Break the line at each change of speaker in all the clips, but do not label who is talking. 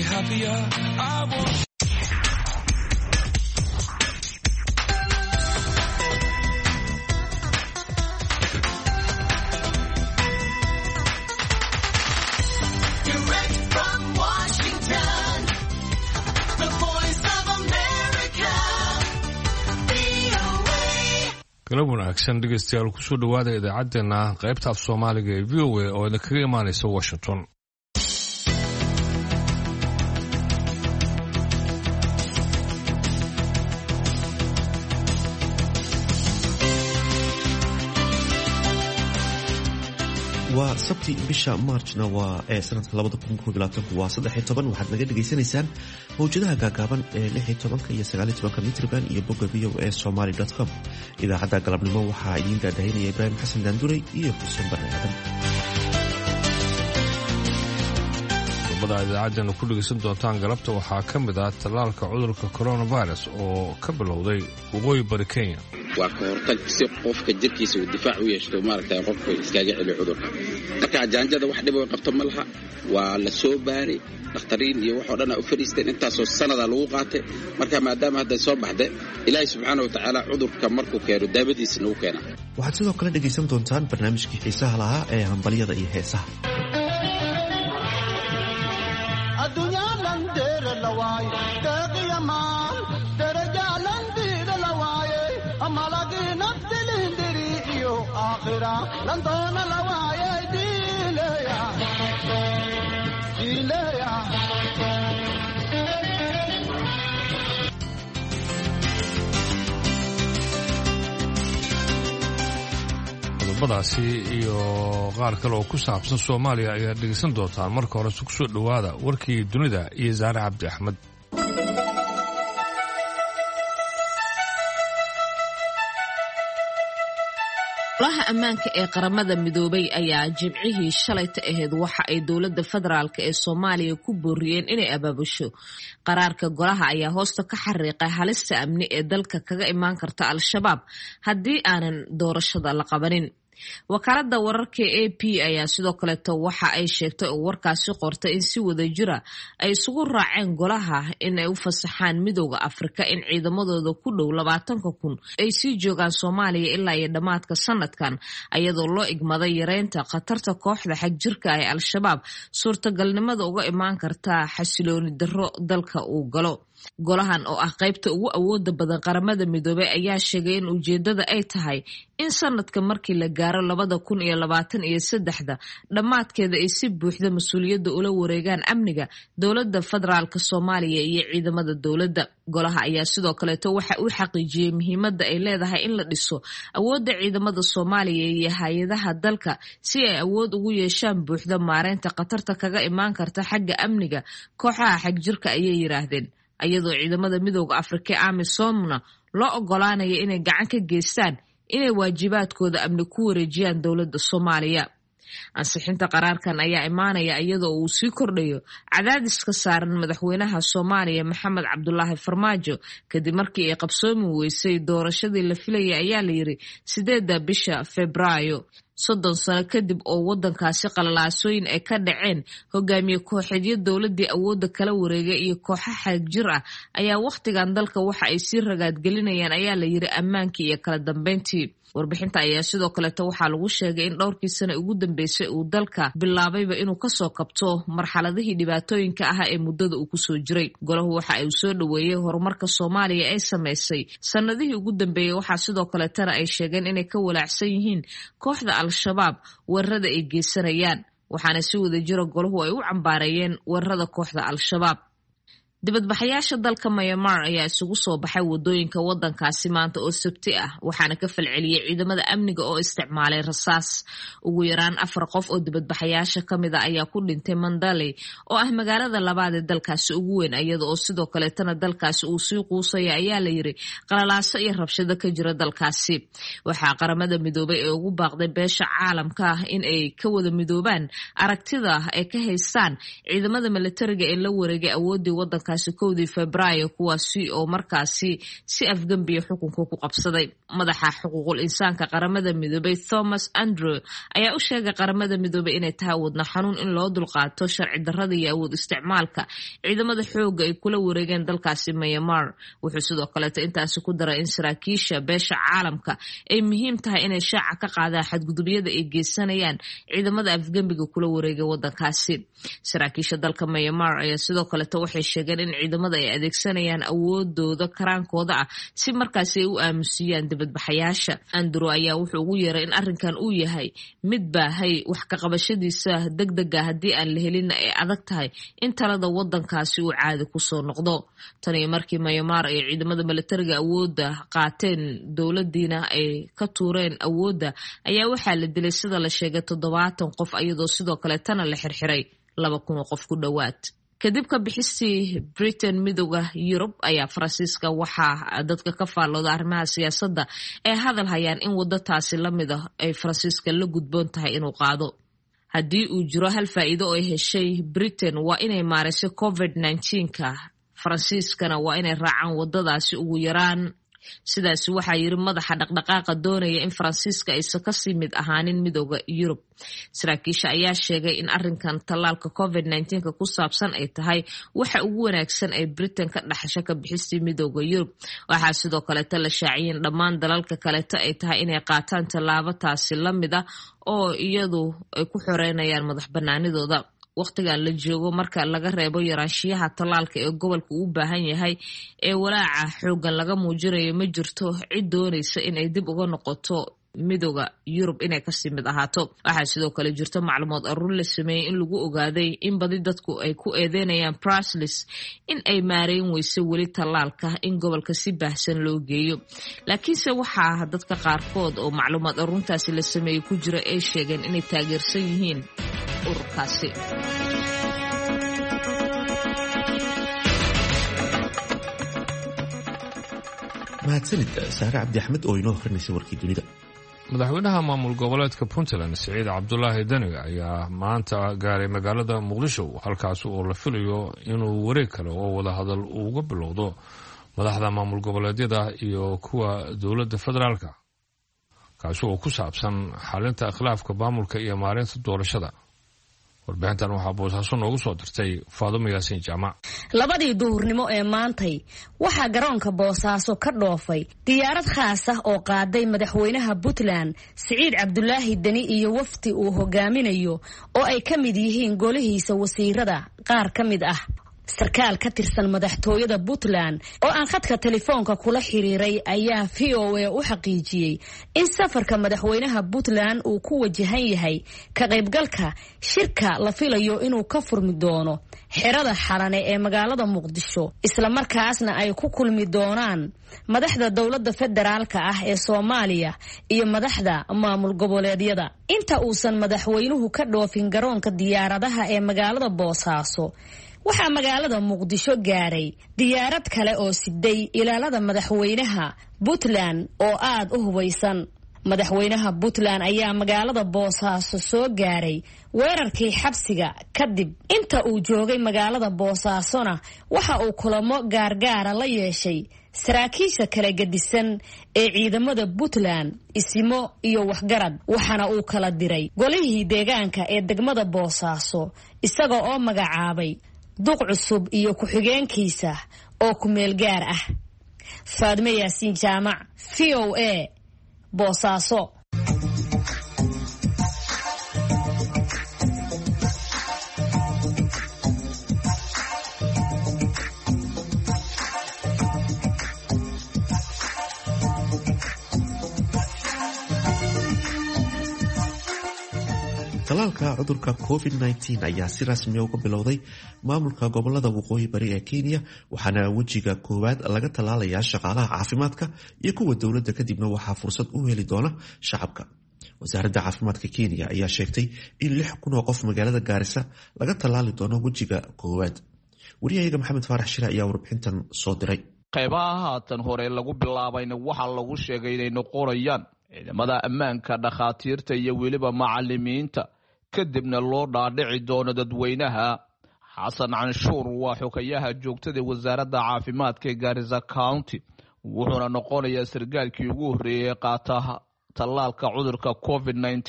happier. I want
galab wanaagsan dhegeystayaal kusoo dhawaada idaacaddeenna qaybta af soomaaliga ee v o a oo idinkaga imaanaysa washington.
waa sabti bisha Marchna waa sanadka 2021 waa 13 waxaad naga dhageysanaysaan mawjadaha gaagaaban ee 16 iyo 19 mitrban iyo bogga voasomali.com. idaacadda galabnimo waxaa idin daadahinaya Ibrahim Xasan Daanduray iyo Xuseen Barre Aadan.
qodobada idaacaddeenna ku dhegeysan doontaan galabta waxaa ka mid ah tallaalka cudurka coronavirus oo ka bilowday waqooyi bari Kenya.
waa ka hortag si qofka jirkiisa uu difaac u yeesho maaragtay qofku iskaga celiyo cudurka. marka jaanjada wax dhib oo qabto ma laha, waa la soo baaray dhaqtariin iyo wax oo dhan u fariisteen intaasoo sanada lagu qaatay. marka maadaama hadda soo baxday Ilaahay subxaanahu wa ta'aala cudurka markuu keeno daawadiisa uu keena.
waxaad sidoo kale dhegeysan doontaan barnaamijkii xiisaha lahaa ee hambaliyada iyo heesaha.
qodobadaasi iyo qaar kale oo ku saabsan Soomaaliya ayaa dhegeysan doontaan. marka hore ku soo dhawaada warkii dunida iyo Zaare Cabdi Axmed.
golaha ammaanka ee qaramada midoobay ayaa jimcihii shalayta ahayd waxa ay dowladda federaalka ee Soomaaliya ku booriyeen inay abaabusho. qaraarka golaha ayaa hoosta ka xariiqay halista amni ee dalka kaga imaan karta al-shabaab haddii aanan doorashada la qabanin. wakaaladda wararka AP ayaa sidoo kaleeto waxa ay sheegtay oo warkaasi qortay in si wada jira ay isugu raaceen golaha in ay u fasaxaan midowda Afrika in ciidamadooda ku dhow 20,000 ay sii joogaan Soomaaliya ilaa iyo dhamaadka sanadkan, ayadoo loo igmaday yareynta khatarta kooxda xagjirka ee al-shabaab suurtagalnimada uga imaan karta xasilooni darro dalka uu galo. golahan oo ah qaybta ugu awooda badan qaramada midoobay ayaa sheegay in ujeedada ay tahay in sanadka markii la gaaro 2023 dhamaadkeeda ay si buuxda mas'uuliyadda ula wareegaan amniga dowladda federaalka Soomaaliya iyo ciidamada dowladda. golaha ayaa sidoo kaleeto waxa uu xaqiijiyay muhiimadda ay leedahay in la dhiso awoodda ciidamada Soomaaliya iyo hay'adaha dalka si ay awood ugu yeeshaan buuxda maareynta khatarta kaga imaan karta xagga amniga kooxaha xagjirka ayay yiraahdeen, ayadoo ciidamada midowda Afrika AMISOMna loo ogolaanayo inay gacan ka geystaan inay waajibaadkooda amni ku wareejiyaan dowladda Soomaaliya. ansixinta qaraarkan ayaa imaanaya iyadoo uu sii kordhayo cadaadiska saaran madaxweynaha Soomaaliya Maxamed Cabdullaahi Farmaajo kadib markii ay qabsoomi weysay doorashadii la filayay ayaa la yiri 8 bisha Febraayo. 30 sano kadib oo wadankaasi qalalaasooyin ay ka dhaceen, hogaamiye kooxeedyo dowladii awoodda kala wareegay iyo kooxo xagjir ah ayaa waqtigan dalka waxa ay sii ragaadgelinayaan ayaa la yiri ammaankii iyo kala dambeyntii. warbixinta ayaa sidoo kaleeto waxaa lagu sheegay in dhowrkii sano ugu dambeysay uu dalka bilaabayba inuu kasoo kabto marxaladihii dhibaatooyinka ah ee muddada uu kusoo jiray. golahu waxa ay soo dhaweeyay horumarka Soomaaliya ay sameysay sanadihii ugu dambeeyay. waxaa sidoo kaleetana ay sheegeen inay ka walaacsan yihiin kooxda al-shabaab weerarada ay geysanayaan, waxaana si wada jira golahu ay u cambaareeyeen weerarada kooxda al-shabaab. dibadbaxayaasha dalka Myanmar ayaa isugu soo baxay wadooyinka wadankaasi maanta oo Sabti ah, waxaana ka falceliyay ciidamada amniga oo isticmaalay rasaas. ugu yaraan 4 qof oo dibadbaxayaasha kamid ah ayaa ku dhintay Mandalay oo ah magaalada labaad ee dalkaasi ugu weyn, iyadoo sidoo kaleetana dalkaasi uu sii quusaya ayaa la yiri qalalaaso iyo rabshado ka jira dalkaasi. waxaa qaramada midoobay ee ugu baaqday beesha caalamka ah in ay ka wada midoobaan aragtida ay ka haystaan ciidamada militariga ee la wareegay awoodii wadanka waddankaasi 1 Febraayo kuwaasi oo markaasi si afgembiya xukunka ku qabsaday. Madaxa xuquuqul insaanka qaramada midoobay Thomas Andrew ayaa u sheegay qaramada midoobay inay tahay wadna xanuun in loo dulqaato sharci darrada iyo awood isticmaalka ciidamada xoogga ay kula wareegeen dalkaasi Myanmar. Wuxuu sidoo kale intaasi ku daray in saraakiisha beesha caalamka ay muhiim tahay inay shaaca ka qaadaan xadgudubyada ay geysanayaan ciidamada afgembiga kula wareegay waddankaasi. Saraakiisha dalka Myanmar ayaa sidoo kale waxay sheegeen in ciidamada ay adeegsanayaan awoodooda karaankooda ah si markaasi ay u aamusiyaan dibadbaxayaasha. Andrew ayaa wuxuu ugu yeeray in arrinkan uu yahay mid baahay wax ka qabashadiisa degdega haddii aan la helin ay adag tahay in talada waddankaasi uu caadi ku soo noqdo. Tani markii Myanmar ay ciidamada militariga awoodda qaateen dowladiina ay ka tuureen awoodda ayaa waxaa la dilay sida la sheegay 70 qof iyadoo sidoo kale tana la xirxiray 2,000 qof ku dhawaad. kadib ka bixistii Britain midowga Yurub ayaa Faransiiska waxaa dadka ka faallooda arrimaha siyaasadda ay hadal hayaan in waddo taasi la mid ah ay Faransiiska la gudboon tahay inuu qaado. Haddii uu jiro hal faa'iido oo ay heshay Britain waa inay maarayso COVID-19ka, Faransiiskana waa inay raacaan waddadaasi ugu yaraan. Sidaasi waxaa yiri madaxa dhaqdhaqaaqa doonaya in Faransiiska aysan ka sii mid ahaanin midowga Yurub. Saraakiisha ayaa sheegay in arrinkan tallaalka COVID-19ka ku saabsan ay tahay waxa ugu wanaagsan ay Britain ka dhaxasho ka bixistii midowga Yurub. Waxaa sidoo kale la shaaciyeen dhammaan dalalka kale ay tahay inay qaataan tallaabo taasi la mid ah oo iyadu ay ku xoreynayaan madax banaanidooda. Waqtigan la joogo marka laga reebo yaraanshiyaha tallaalka ee gobolka u baahan yahay ee walaaca xoogan laga muujinayo ma jirto cid doonaysa inay dib uga noqoto midowga Yurub inay ka sii mid ahaato. Waxaa sidoo kale jirta macluumaad aruur la sameeyay in lagu ogaaday in badi dadku ay ku eedeynayaan Brussels in ay maareyn weyso weli tallaalka in gobolka si baahsan loo geeyo. Laakiinse waxaa dadka qaarkood oo macluumaad aruurtaasi la sameeyay ku jira ay sheegeen inay taageersan yihiin ururkaasi.
mahadsanid Saare Cabdi Axmed oo inoo akhrinaysa warkii dunida.
madaxweynaha maamul goboleedka Puntland Siciid Cabdulaahi Dani ayaa maanta gaaray magaalada Muqdisho halkaas oo la filayo inuu wareeg kale oo wada hadal uga bilowdo madaxda maamul goboleedyada iyo kuwa dowladda federaalka kaas oo ku saabsan xalinta khilaafka maamulka iyo maareynta doorashada. warbixintan waxaa boosaaso noogu soo dirtay Faadumo Yaasiin Jaamac.
labadii duhurnimo ee maantay waxaa garoonka Boosaaso ka dhoofay diyaarad khaas ah oo qaaday madaxweynaha Puntland Siciid Cabdulaahi Dani iyo wafdi uu hogaaminayo oo ay ka mid yihiin golihiisa wasiirada qaar ka mid ah. sarkaal ka tirsan madaxtooyada Puntland oo aan khadka telefoonka kula xiriiray ayaa VOA u xaqiijiyay in safarka madaxweynaha Puntland uu ku wajahan yahay ka qaybgalka shirka la filayo inuu ka furmi doono xerada Xalane ee magaalada Muqdisho isla markaasna ay ku kulmi doonaan madaxda dowladda federaalka ah ee Soomaaliya iyo madaxda maamul goboleedyada. inta uusan madaxweynuhu ka dhoofin garoonka diyaaradaha ee magaalada Boosaaso waxaa magaalada Muqdisho gaaray diyaarad kale oo siday ilaalada madaxweynaha Puntland oo aad u hubeysan. madaxweynaha Puntland ayaa magaalada Boosaaso soo gaaray weerarkii xabsiga kadib inta uu joogay magaalada Boosaasona waxa uu kulamo gaargaara la yeeshay saraakiisha kala gedisan ee ciidamada Puntland isimo iyo waxgarad waxana uu kala diray golihii deegaanka ee degmada Boosaaso isaga oo magacaabay duq cusub iyo ku-xigeenkiisa oo ku meel gaar ah. Faadumo Yaasiin Jaamac VOA Boosaaso.
talaalka cudurka COVID-19 ayaa si rasmi uga bilowday maamulka gobolada waqooyi bari ee Kenya waxaana wejiga koowaad laga talaalayaa shaqaalaha caafimaadka iyo kuwa dowladda kadibna waxaa fursad u heli doona shacabka. wasaaradda caafimaadka Kenya ayaa sheegtay in 6,000 oo qof magaalada Gaarisa laga talaali doono wejiga koowaad. wariyaha Maxamed Faarax Shire ayaa warbixintan soo diray.
qaybaha haatan hore lagu bilaabayna waxa lagu sheegay inay noqonayaan ciidamada ammaanka, dhakhaatiirta iyo weliba macallimiinta kadibna loo dhaadhici doono dadweynaha. xasan canshuur waa xogayaha joogtada wasaaradda caafimaadka ee Garissa County wuxuuna noqonayaa sargaalkii ugu horreeyay qaata tallaalka cudurka COVID-19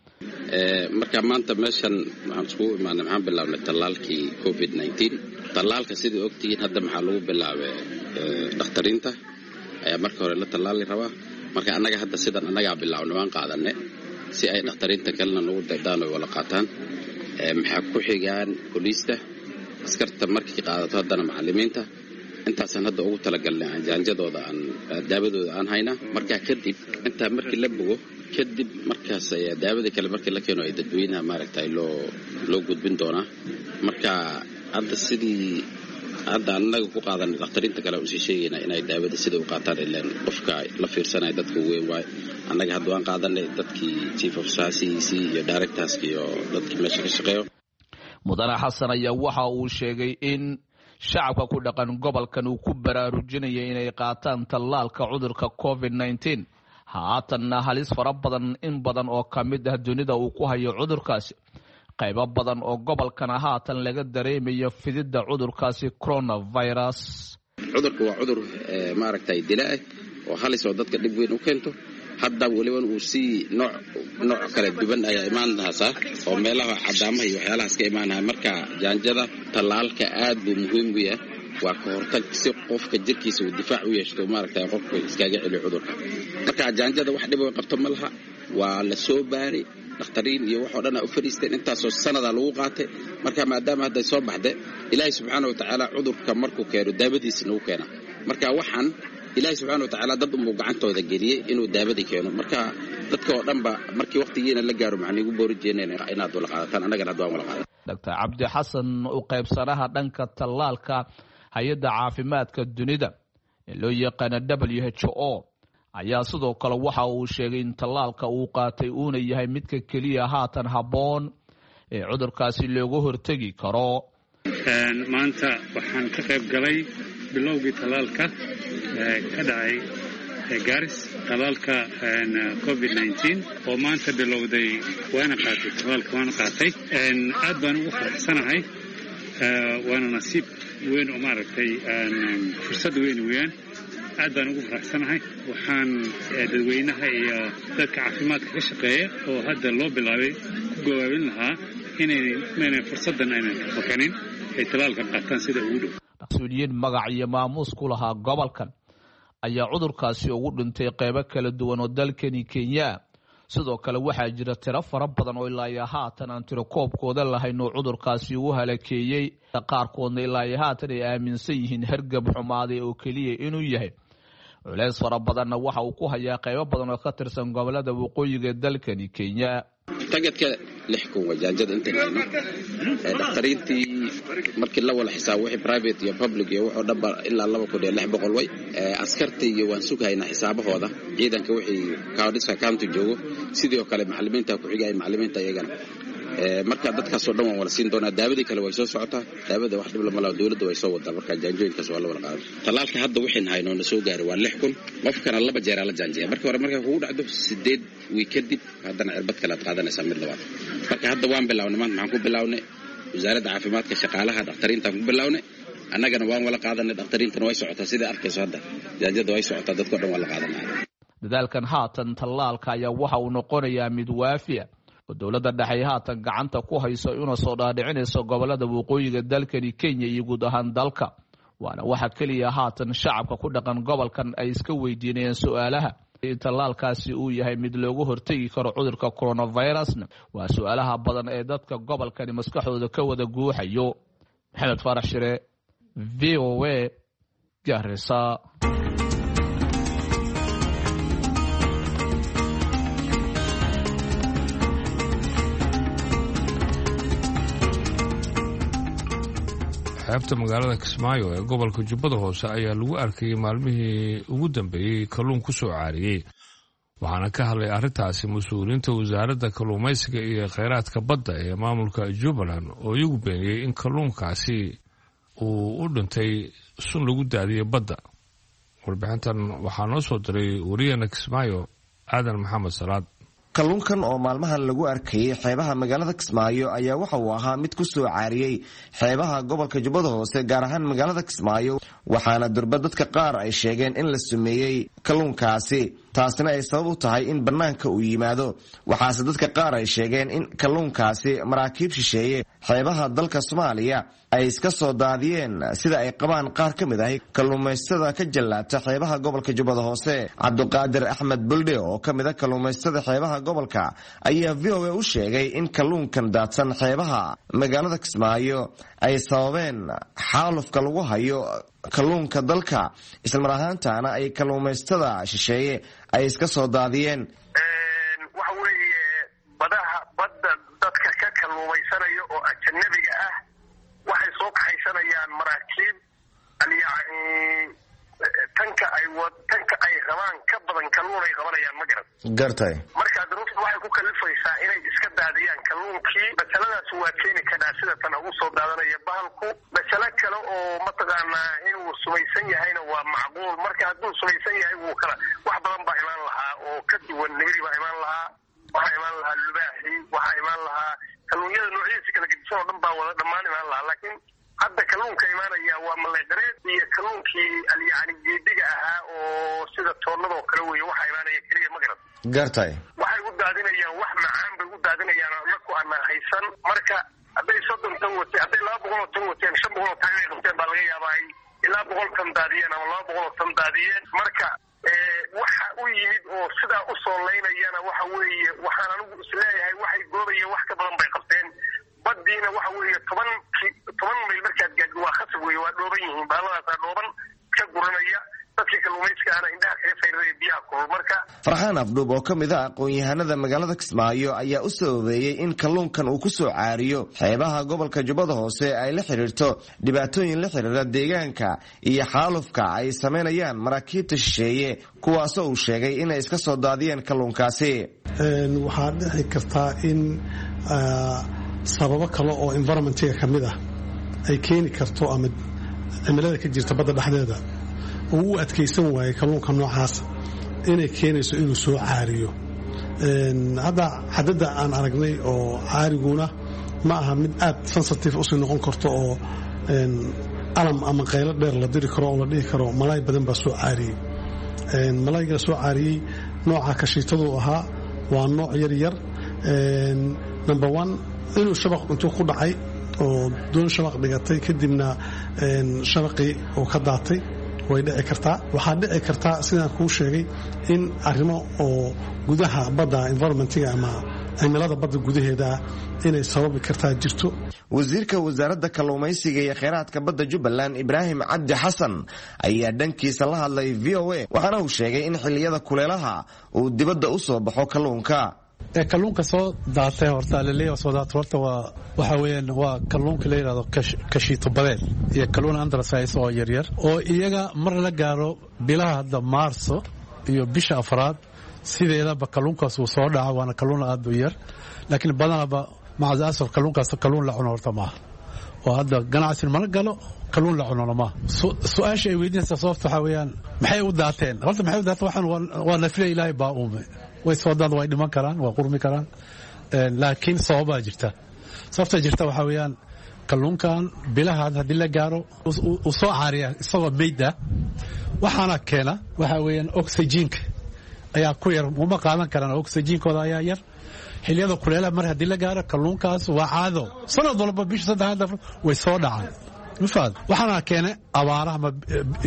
marka maanta meeshan waxaan isku imaanay maxaan bilaabnay tallaalkii COVID-19 tallaalka sidii ogtihiin hadda maxaa lagu bilaabay dhaqtariinta ayaa marka hore la tallaali rabaa marka annaga hadda sidan annagaa bilaabnay waan qaadanay si ay dhaqtariinta kalena nagu daydaan oo wala qaataan maxaa ku xigaan booliista askarta markii qaadato haddana macallimiinta intaasan hadda ugu talagalnay jaanjadooda aan daabadooda aan hayna marka kadib inta markii la bogo kadib markaas ayaa daawada kale markii la keeno ay dadweynaha maaragtay loo gudbin doonaa marka hadda sidii hadda annaga ku qaadanay dhaqtariinta kale u sii sheegayna inay daawada sida u qaataan ilaan qofka la fiirsanay dadka weyn waay annaga hadda waan qaadanay dadkii chief of science iyo directors iyo dadkii meesha ka shaqeeyo
mudane xasan ayaa waxa uu sheegay in shacabka ku dhaqan gobolkan uu ku baraarujinayay inay qaataan tallaalka cudurka COVID-19 haatanna halis fara badan in badan oo ka mid ah dunida uu ku hayo cudurkaasi qaybo badan oo gobolkana haatan laga dareemayo fididda cudurkaasi coronavirus
cudurku waa cudur maaragtay dilaa oo halis oo dadka dhib weyn u keento hadda waliba uu si nooc kala duwan ayaa imaanaysa oo meelaha cadaamaha iyo waxyaalahaas ka imaanaya marka jaanjada tallaalka aad buu muhiim u yahay waa ka hortag si qofka jirkiisa uu difaac u yeesho maaragtay qofka iskaga celiyo cudurka marka jaanjada wax dhib qabto ma laha waa la soo baaray dhaqtariin iyo wax oo dhan u fariisteen intaasoo sanada lagu qaatay marka maadaama hadda soo baxday ilaahay subxaanahu wa ta'aala cudurka markuu keeno daawadiisa uu keena marka waxaan ilaahay subxaanahu wa ta'aala dad uu gacantooda geliyay inuu daawada keeno marka dadka oo dhanba markii waqtigiina la gaaro macna ugu boorijeynayna inaad wala qaadataan anagana hadda waan wala qaadan
Dr. Cabdi Xasan oo qaybsanaha dhanka tallaalka hay'adda caafimaadka dunida ee loo yaqaan WHO ayaa sidoo kale waxa uu sheegay in tallaalka uu qaatay uu yahay midka kaliya haatan haboon ee cudurkaasi looga hortagi karo
maanta waxaan ka qayb galay bilowgii tallaalka ka dhacay Garis tallaalka COVID-19 oo maanta bilowday waana qaatay tallaalka waana qaatay aad baan ugu faraxsanahay waana nasiib weyn oo maaragtay fursad weyn weeyaan aad baan ugu faraxsanahay waxaan dadweynaha iyo dadka caafimaadka ka shaqeeya oo hadda loo bilaabay ku gawaabin lahaa inay fursaddan aynan ka fakanin ay tallaalka qaataan sida ugu dhow
mas-uuliyiin magac iyo maamuus ku lahaa gobolkan ayaa cudurkaasi ugu dhintay qaybo kala duwan oo dalkani Kenya sidoo kale waxaa jira tiro fara badan oo ilaa haatan aan tiro koobkooda lahayn oo cudurkaasi uu halakeeyay qaarkoodna ilaa haatan ay aaminsan yihiin hargab xumaaday oo kaliya inuu yahay culays fara badanna waxa uu ku hayaa qaybo badan oo ka tirsan gobolada waqooyiga dalkani Kenya
tagadka 6 wajaajada inta hayno dhaqtariintii markii la wala xisaab wixii private iyo public iyo wuxuu dhaba ilaa 2600 way askartii iyo waan sugaynaa xisaabahooda ciidanka wixii Garissa County joogo sidoo kale macallimiinta ku xigay macallimiinta iyagana marka dadkaas oo dhan waan wala siin doonaa daawada kale way soo socotaa daawada wax dhib lama laha dawladda way soo wadaa marka jaanjooyinkaas waa la wala qaaday tallaalka hadda wixii hayno na soo gaaray waa 6000 qofkana laba jeer la jaanjiyay marka hore marka uu dhacdo 8 week kadib haddana cirbad kale qaadanaysa mid labaad marka hadda waan bilawnay maxaan ku bilawnay wasaaradda caafimaadka shaqaalaha dhaqtariinta ku bilawnay annagana waan wala qaadanay dhaqtariintana way socotaa sida arkayso hadda jaanjada way socotaa dadka dhan wala qaadanay
dadaalkan haatan tallaalka ayaa waxa uu noqonayaa mid waafiya oo dawladda dhexe haatan gacanta ku hayso inuu soo dhaadhicinayso gobolada waqooyiga dalkani Kenya iyo guud ahaan dalka waana waxa kaliya haatan shacabka ku dhaqan gobolkan ay iska weydiinayaan su'aalaha tallaalkaasi uu yahay mid looga hortagi karo cudurka coronavirus waa su'aalaha badan ee dadka gobolkani maskaxdooda ka wada guuxayo Maxamed Farax Shire VOA Garissa
xeebta magaalada Kismaayo ee gobolka Jubbada Hoose ayaa lagu arkayay maalmihii ugu dambeeyay kalluun ku soo caariyay waxaana ka hadlay arrintaasi mas'uuliyiinta wasaaradda kalluumaysiga iyo kheyraadka badda ee maamulka Jubbaland oo iyagu beeniyay in kalluunkaasi uu u dhintay sun lagu daadiyay badda warbixintan waxaa noo soo diray wariyana Kismaayo Aadan Maxamed Salaad
kalluunkan oo maalmahan lagu arkayay xeebaha magaalada Kismaayo ayaa waxa uu ahaa mid ku soo caariyay xeebaha gobolka Jubbada Hoose gaar ahaan magaalada Kismaayo waxaana durba dadka qaar ay sheegeen in la sumeeyay kalluunkaasi taasina ay sabab u tahay in banaanka uu yimaado waxaase dadka qaar ay sheegeen in kalluunkaasi maraakiib shisheeye xeebaha dalka Soomaaliya ay iska soo daadiyeen sida ay qabaan qaar ka mid ah kalluumaystada ka jalaabta xeebaha gobolka Jubbada Hoose Cabduqaadir Axmed Bulde oo ka mid ah kalluumaystada xeebaha gobolka ayaa VOA u sheegay in kalluunkan daadsan xeebaha magaalada Kismaayo ay sababeen xaalufka lagu hayo kalluunka dalka isla mar ahaantaana ay kalluumaystada shisheeye ay iska soo daadiyeen
waxa weeye badda dadka ka kalluumaysanayo oo ajnabiga ah waxay soo kaxaysanayaan maraakiib tanka ay rabaan ka badan kalluun ay qabanayaan ma
gartay
marka duruuftu waxay ku kalifaysaa inay iska daadiyaan kalluunkii basaladaas waa keeni karaa sida tan ugu soo daadanaya bahalku basala kale oo mataqaanaa inuu sumaysan yahayna waa macquul marka hadduu sumaysan yahay wuu kala wax badan baa imaan lahaa oo ka duwan nibiri baa imaan lahaa waxaa imaan lahaa lubaaxi waxaa imaan lahaa kalluunyada noocyadiisa kala gedisan oo dhan baa wada dhammaan imaan lahaa laakiin hadda kalluunka imaanaya waa maleydareed iyo kalluunkii geediga ahaa oo sida toonnadoo kale weeye waxaa imaanaya keliya ma garan
gartay
waxay u daadinayaan wax macaan bay u daadinayaan anaku aanan haysan marka hadday 30 tan wateen hadday 200 tan wateen 500 tan ay qabteen baa laga yaabaa ilaa 100 tan daadiyeen ama 200 tan daadiyeen marka waxa u yimid oo sidaa u soo leynayana waxa weeye waxaan anigu isleeyahay waxay goobayeen wax ka badan bay qabteen baddiina waxa weeye 10 mayl markaad gaadho waa khasab weeye waa dhooban yihiin baaladaas dhooban ka guranaya dadka kalluumaysiga indhaha kaga fayray biyaha kulul marka
Farxaan Afduub oo ka mid ah aqoon-yahanada magaalada Kismaayo ayaa u sababeeyay in kalluunkan uu ku soo caariyo xeebaha gobolka Jubbada Hoose ay la xiriirto dhibaatooyin la xiriira deegaanka iyo xaalufka ay sameynayaan maraakiibta shisheeye kuwaas oo uu sheegay inay iska soo daadiyeen kalluunkaasi
waxaa dhici kartaa in sababo kale oo environmentiga kamid ah ay keeni karto ama cimilada ka jirta badda dhexdeeda uu u adkaysan waayay kalluunka noocaas inay keenayso inuu soo caariyo hadda xadada aan aragnay oo caariguna ma aha mid aad sensitive usii noqon karto oo alam ama qaylo dheer la diri karo oo la dhihi karo malaay badan baa soo caariyey malaayga soo caariyey nooca kashiitadu ahaa waa nooc yar yar number 1 inuu shabaq intuu ku dhacay oo doon shabaq dhigatay kadibna shabaqii uu ka daatay way dhici kartaa waxaa dhici kartaa sidaan kuu sheegay in arrimo oo gudaha badda environmentiga ama cimilada badda gudaheeda inay sababi kartaa jirto
wasiirka wasaaradda kalluumaysiga iyo kheyraadka badda Jubbaland Ibraahim Cabdi Xasan ayaa dhankiisa la hadlay VOA waxaana uu sheegay in xilliyada kuleelaha uu dibadda u soo baxo kalluunka
kalluunka soo daatay horta leeyahay soo daatay horta waxa weeyaan waa kalluunka la yiraahdo kashiito badeed iyo kalluun andrasize oo yar yar oo iyaga mar la gaaro bilaha hadda Maarso iyo bisha afraad sideedaba kalluunkaas uu soo dhaca waana kalluun aad u yar laakiin badanaba macdaasoo kalluunkaas kalluun la cuno horta ma oo hadda ganacsi ma galo kalluun la cuno ma su'aasha ay weydiinaysaa sababta waxa weeyaan maxay u daateen horta maxay u daateen waxaan waa nafle Ilaahay baa uumay way soo daad way dhiman karaan waa qurmi karaan laakiin sababa sababta jirta waxa weeyaan kalluunkan bilaha hadii la gaaro uu soo caariya isagoo meeyda waxaana keena waxa weeyaan oxygen-ka ayaa ku yar uma qaadan karaan oxygen-kooda ayaa yar xilliyada kuleelaha mar hadii la gaaro kalluunkaas waa caado sanad walba bisha 3 way soo dhacaan مفاد waxaana keenay abaaraha ma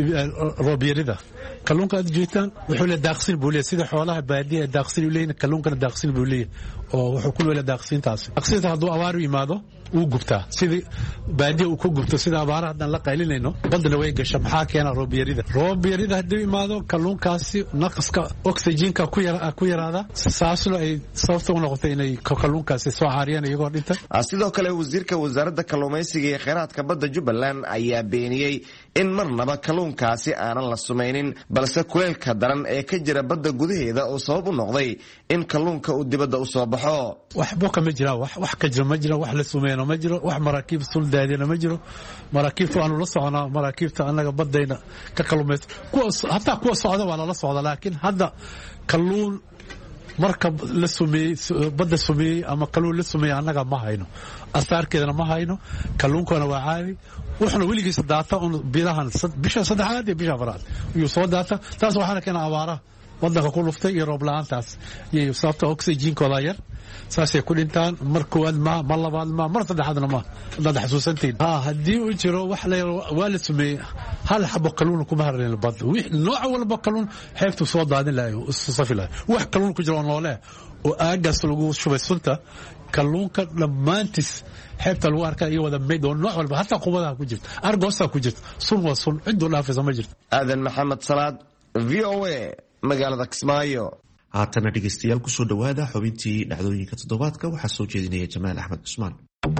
roobiyada kalluunka aad jeetaan wuxuu la daaqsin buu leeyahay sida xoolaha baadiye daaqsin u leeyahay kalluunka daaqsin buu leeyahay oo wuxuu ku leeyahay daaqsintaas daaqsinta haduu abaar yimaado uu gubtaa sidii baadiye uu ku gubto sida abaaraha hadan la qaylinayno badna way gashaa maxaa keena roobiyada hadii yimaado kalluunkaasi naqska oxygen-ka ku yaraada saasuna ay sababta u noqotay inay kalluunkaasi soo caariyaan iyagoo dhintay
sidoo kale wasiirka wasaaradda kalluumaysiga iyo kheyraadka badda Jubbaland ayaa beeniyay in marnaba kalluunkaasi aanan la sumaynin balse kuleelka daran ee ka jira badda gudaheeda oo sabab u noqday in kalluunka uu dibadda u soo baxo
waxba kama jira wax ka jira ma jira wax la sumeeyno ma jiro wax maraakiib sul daadina ma jiro maraakiibtu aanu la soconaa maraakiibta anaga badayna ka kalluumaysto kuwa hatta kuwa socda waa la socda laakiin hadda kalluun marka la sumeeyey badda sumeeyey ama kalluun la sumeeyey annaga ma hayno asaarkeedana ma hayno kalluunkana waa caadi wuxuuna weligiisa daata un bilahan bisha saddexaad iyo bisha afraad ayuu soo daata taas waxaana keena abaaraha wadanka ku luftay iyo roob la-aantaas iyo sababta oxygenkooda yar saasay ku dhintaan mar koowaad ma labaad mar saddexaadna ma haddaad xasuusantiin haddii uu jiro wax waa la sumeeyey hal xabo kalluun kuma hareen badda nooc walba kalluun xeebtu soo daadin lahay safi lahay wax kalluun ku jiro noole oo aagaas lagu shubay sunta kalluunka dhammaantiis xeebta lagu arkaa iyo wada meyd oo nooc walba hataa qubadaha ku jirta argoosaa ku jirta sun waa sun ciduu dhaafaysa ma jirto
aadan maxamed salaad VOA magaalada Kismaayo.
haatana dhegeystayaal kusoo dhawaada xubintii dhacdooyinka toddobaadka waxaa soo jeedinaya Jamaal Axmed Cusmaan.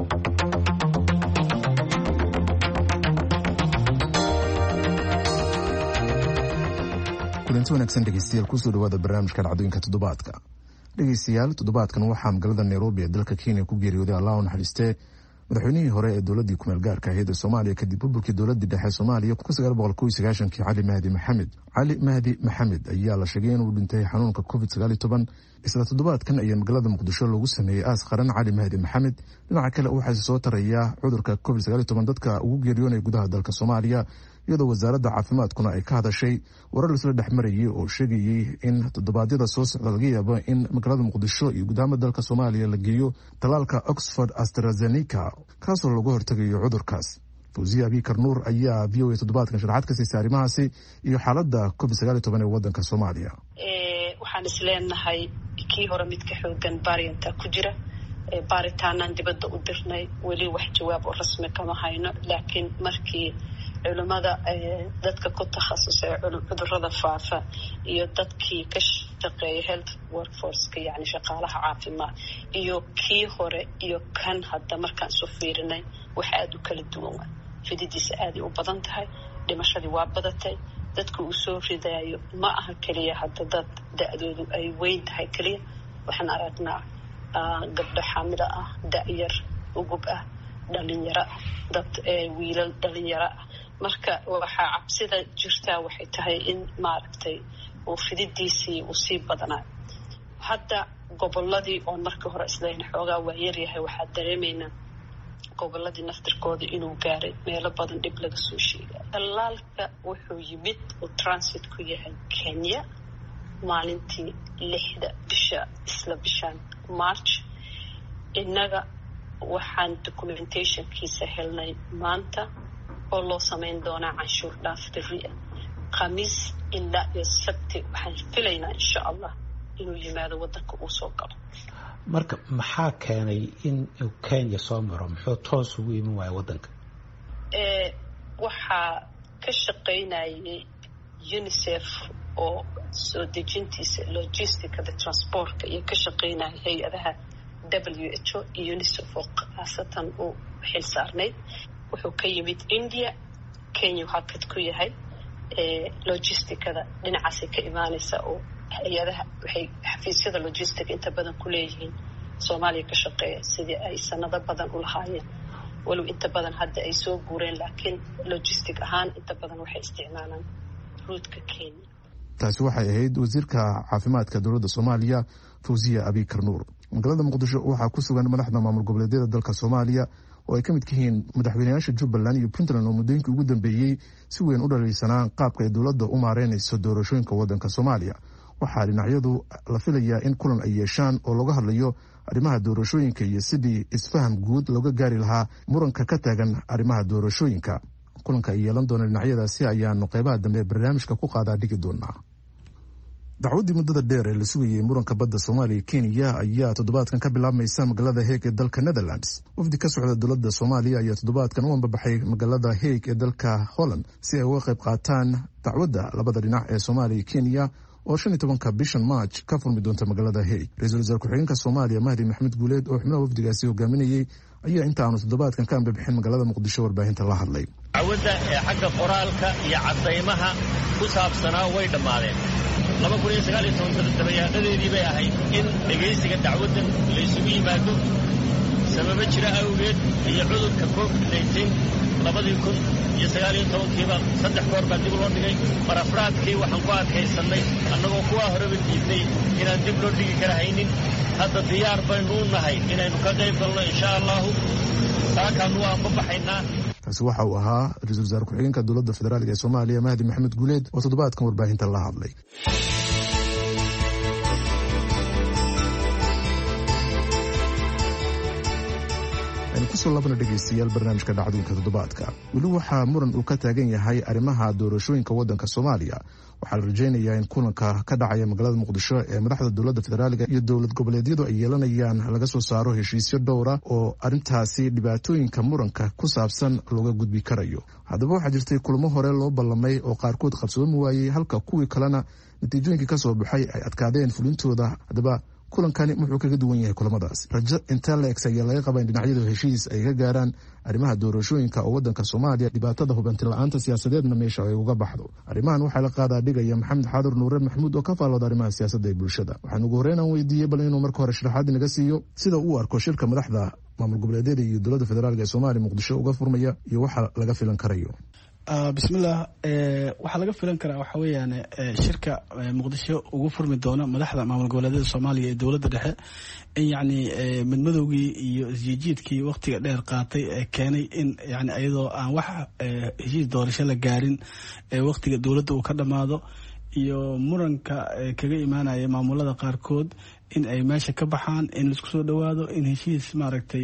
kulanti wanaagsan dhegeystayaal kusoo dhawaada barnaamijka dhacdooyinka toddobaadka. dhegeystayaal toddobaadkan waxaa magaalada Nairobi ee dalka Kenya ku geeriyooday Allah u naxariistee madaxweynihii hore ee dowladii kumeel gaarka ahayd ee Soomaaliya kadib burburkii dowladii dhexe Soomaaliya 1991 Cali Mahdi Maxamed. Cali Mahdi Maxamed ayaa la sheegay inuu dhintay xanuunka COVID-19 isla toddobaadkan ayaa magaalada Muqdisho loogu sameeyay aas qaran Cali Mahdi Maxamed. dhinaca kale waxaa soo taraya cudurka COVID-19 dadka ugu geeriyoonay gudaha dalka Soomaaliya iyadoo wasaaradda caafimaadkuna ay ka hadashay warar isla dhexmarayay oo sheegayay in toddobaadyada soo socda laga yaabo in magaalada Muqdisho iyo gudaha dalka Soomaaliya la geeyo talaalka Oxford AstraZeneca kaasoo lagu hortagayo cudurkaas. Fawziya Abikar Nuur ayaa VOA toddobaadkan sharaxaad ka siisay arrimahaasi iyo xaaladda COVID-19 ee wadanka Soomaaliya.
waxaan isleenahay kii hore mid ka xoogan varianta ku jira baaritaanaan dibadda u dirnay weli wax jawaab oo rasmi kama hayno laakiin markii culimada dadka ku takhasusay cudurrada faafa iyo dadkii ka shaqeeya health workforce-ka yani shaqaalaha caafimaad iyo kii hore iyo kan hadda markaan soo fiirinay wax aada u kala duwan fididiisa aaday u badan tahay dhimashadii waa badatay dadka uu soo ridaayo ma aha keliya hadda dad da-doodu ay weyn tahay keliya waxaan aragnaa gabdho xaamilo ah da-yar ugub ah dhalinyaro ah dad wiilal dhalinyaro ah marka waxaa cabsida jirtaa waxay tahay in maaragtay uu fididiisii uu sii badanaa hadda goboladii oon markii hore isleyn xoogaa waa yaryahay waxaa dareemaynaa goboladii naftirkooda inuu gaaray meelo badan dhib laga soo sheegay talaalka wuxuu yimid uu transit ku yahay Kenya maalintii 6 bisha isla bishan March innaga waxaan documentationkiisa helnay maanta oo loo samayn doonaa canshuur dhaaf beri khamiis ilaa iyo sabti waxaan filaynaa insha allah inuu yimaado wadanka uu soo galo.
marka maxaa keenay in uu Kenya soo maro muxuu toos ugu iman waayay wadanka?
waxaa ka shaqaynayay UNICEF oo soo dejintiisa logisticada transportka iyo ka shaqaynaya hay-adaha WHO iyo UNICEF oo khaasatan uu xil saarnayd wuxuu ka yimid India. Kenya waxaa kad ku yahay logisticada dhinacaasay ka imaanaysa oo hay-adaha waxay xafiisyada logistic inta badan ku leeyihiin Soomaaliya ka shaqeeya sidii ay sanado badan u lahaayeen walow inta badan hadda ay soo guureen laakiin logistic ahaan inta badan waxay isticmaalaan ruutka Kenya.
taasi waxay ahayd wasiirka caafimaadka dowladda Soomaaliya Fawziya Abikar Nuur. magaalada Muqdisho waxaa ku sugan madaxda maamul goboleedyada dalka Soomaaliya oo ay ka mid yihiin madaxweynayaasha Jubbaland iyo Puntland oo muddooyinkii ugu dambeeyay si weyn u dhaliilsanaa qaabka ay dowladda u maareynayso doorashooyinka wadanka Soomaaliya. waxaa dhinacyadu la filayaa in kulan ay yeeshaan oo laga hadlayo arrimaha doorashooyinka iyo sidii isfaham guud looga gaari lahaa muranka ka taagan arrimaha doorashooyinka. kulanka ay yeelan doona dhinacyadaasi ayaanu qeybaha dambe barnaamijka ku qaadaa dhigi doonaa. dacwadii muddada dheer ee la sugayay muranka badda Soomaaliya Kenya ayaa toddobaadkan ka bilaabmaysa magaalada Hague ee dalka Netherlands. wafdi ka socda dowladda Soomaaliya ayaa toddobaadkan u ambabaxay magaalada Hague ee dalka Holland si ay uga qayb qaataan dacwadda labada dhinac ee Soomaaliya Kenya oo 15 bishan March ka furmi doonta magaalada Hague. Ra'iisul Wasaare ku-xigeenka Soomaaliya Mahdi Maxamed Guuleed oo xubnaha wafdigaasi hogaaminayay ayaa inta aanu toddobaadkan ka ambabixin magaalada Muqdisho warbaahinta la hadlay.
dacwadda ee xagga qoraalka iyo cadaymaha ku saabsanaa way dhammaadeen. 2019 dabayaaqadeedii bay ahayd in dhegaysiga dacwaddan la isugu yimaado sababa jira awgeed iyo cudurka covid-19 2019kiiba 3 goor baa dib loo dhigay mar afraadkii waxaan ku adkaysannay annagoo kuwaa horeba diidnay inaan dib loo dhigi kara haynin hadda diyaar baynu u nahay inaynu ka qayb galno insha allahu taakaanu waan ku baxaynaa.
kaasi waxa uu ahaa ra-iisul wasaare ku-xigeenka dowladda federaalk ee Soomaaliya Mahdi Maxamed Guuleed oo toddobaadkan warbaahinta la hadlay. kusoo labana dhegaystayaal barnaamijka dhacdooyinka toddobaadka weli waxaa muran uu ka taagan yahay arrimaha doorashooyinka waddanka Soomaaliya. waxaa la rajaynayaa in kulanka ka dhacaya magaalada Muqdisho ee madaxda dowladda federaalka iyo dowlad goboleedyadu ay yeelanayaan laga soo saaro heshiisyo dhowra oo arrintaasi dhibaatooyinka muranka ku saabsan looga gudbi karayo. haddaba waxaa jirtay kulamo hore loo ballamay oo qaarkood qabsoomi waayey halka kuwii kalena natiijooyinkii ka soo baxay ay adkaadeen fulintooda. haddaba kulankani wuxuu kaga duwan yahay kulamadaas. rajo inta la eg ayaa laga qabaa in dhinacyadu heshiis ay ka gaaraan arrimaha doorashooyinka oo waddanka Soomaaliya dhibaatada hubanti la'aanta siyaasadeedna meesha ay uga baxdo. arrimahan waxaa la qaadaa dhigaya Maxamed Xaadir Nuure Maxamuud oo ka faallooda arrimaha siyaasadda ee bulshada. waxaan ugu horreyn aan weydiiyey bal inuu marka hore sharaxaad inaga siiyo sida uu arko shirka madaxda maamul goboleedyada iyo dowladda federaalka ee Soomaaliya Muqdisho uga furmaya iyo waxa laga filan karayo.
bismillaah waxaa laga filan karaa waxa weeyaan shirka Muqdisho ugu furmi doona madaxda maamul goboleedyada Soomaaliya ee dowladda dhexe in yacni midmadowgii iyo isjiidkii waqtiga dheer qaatay keenay in yacni ayadoo aan wax heshiis doorasho la gaarin waqtiga dowladda uu ka dhamaado iyo muranka kaga imaanaya maamulada qaarkood in ay meesha ka baxaan in la isku soo dhawaado in heshiis maaragtay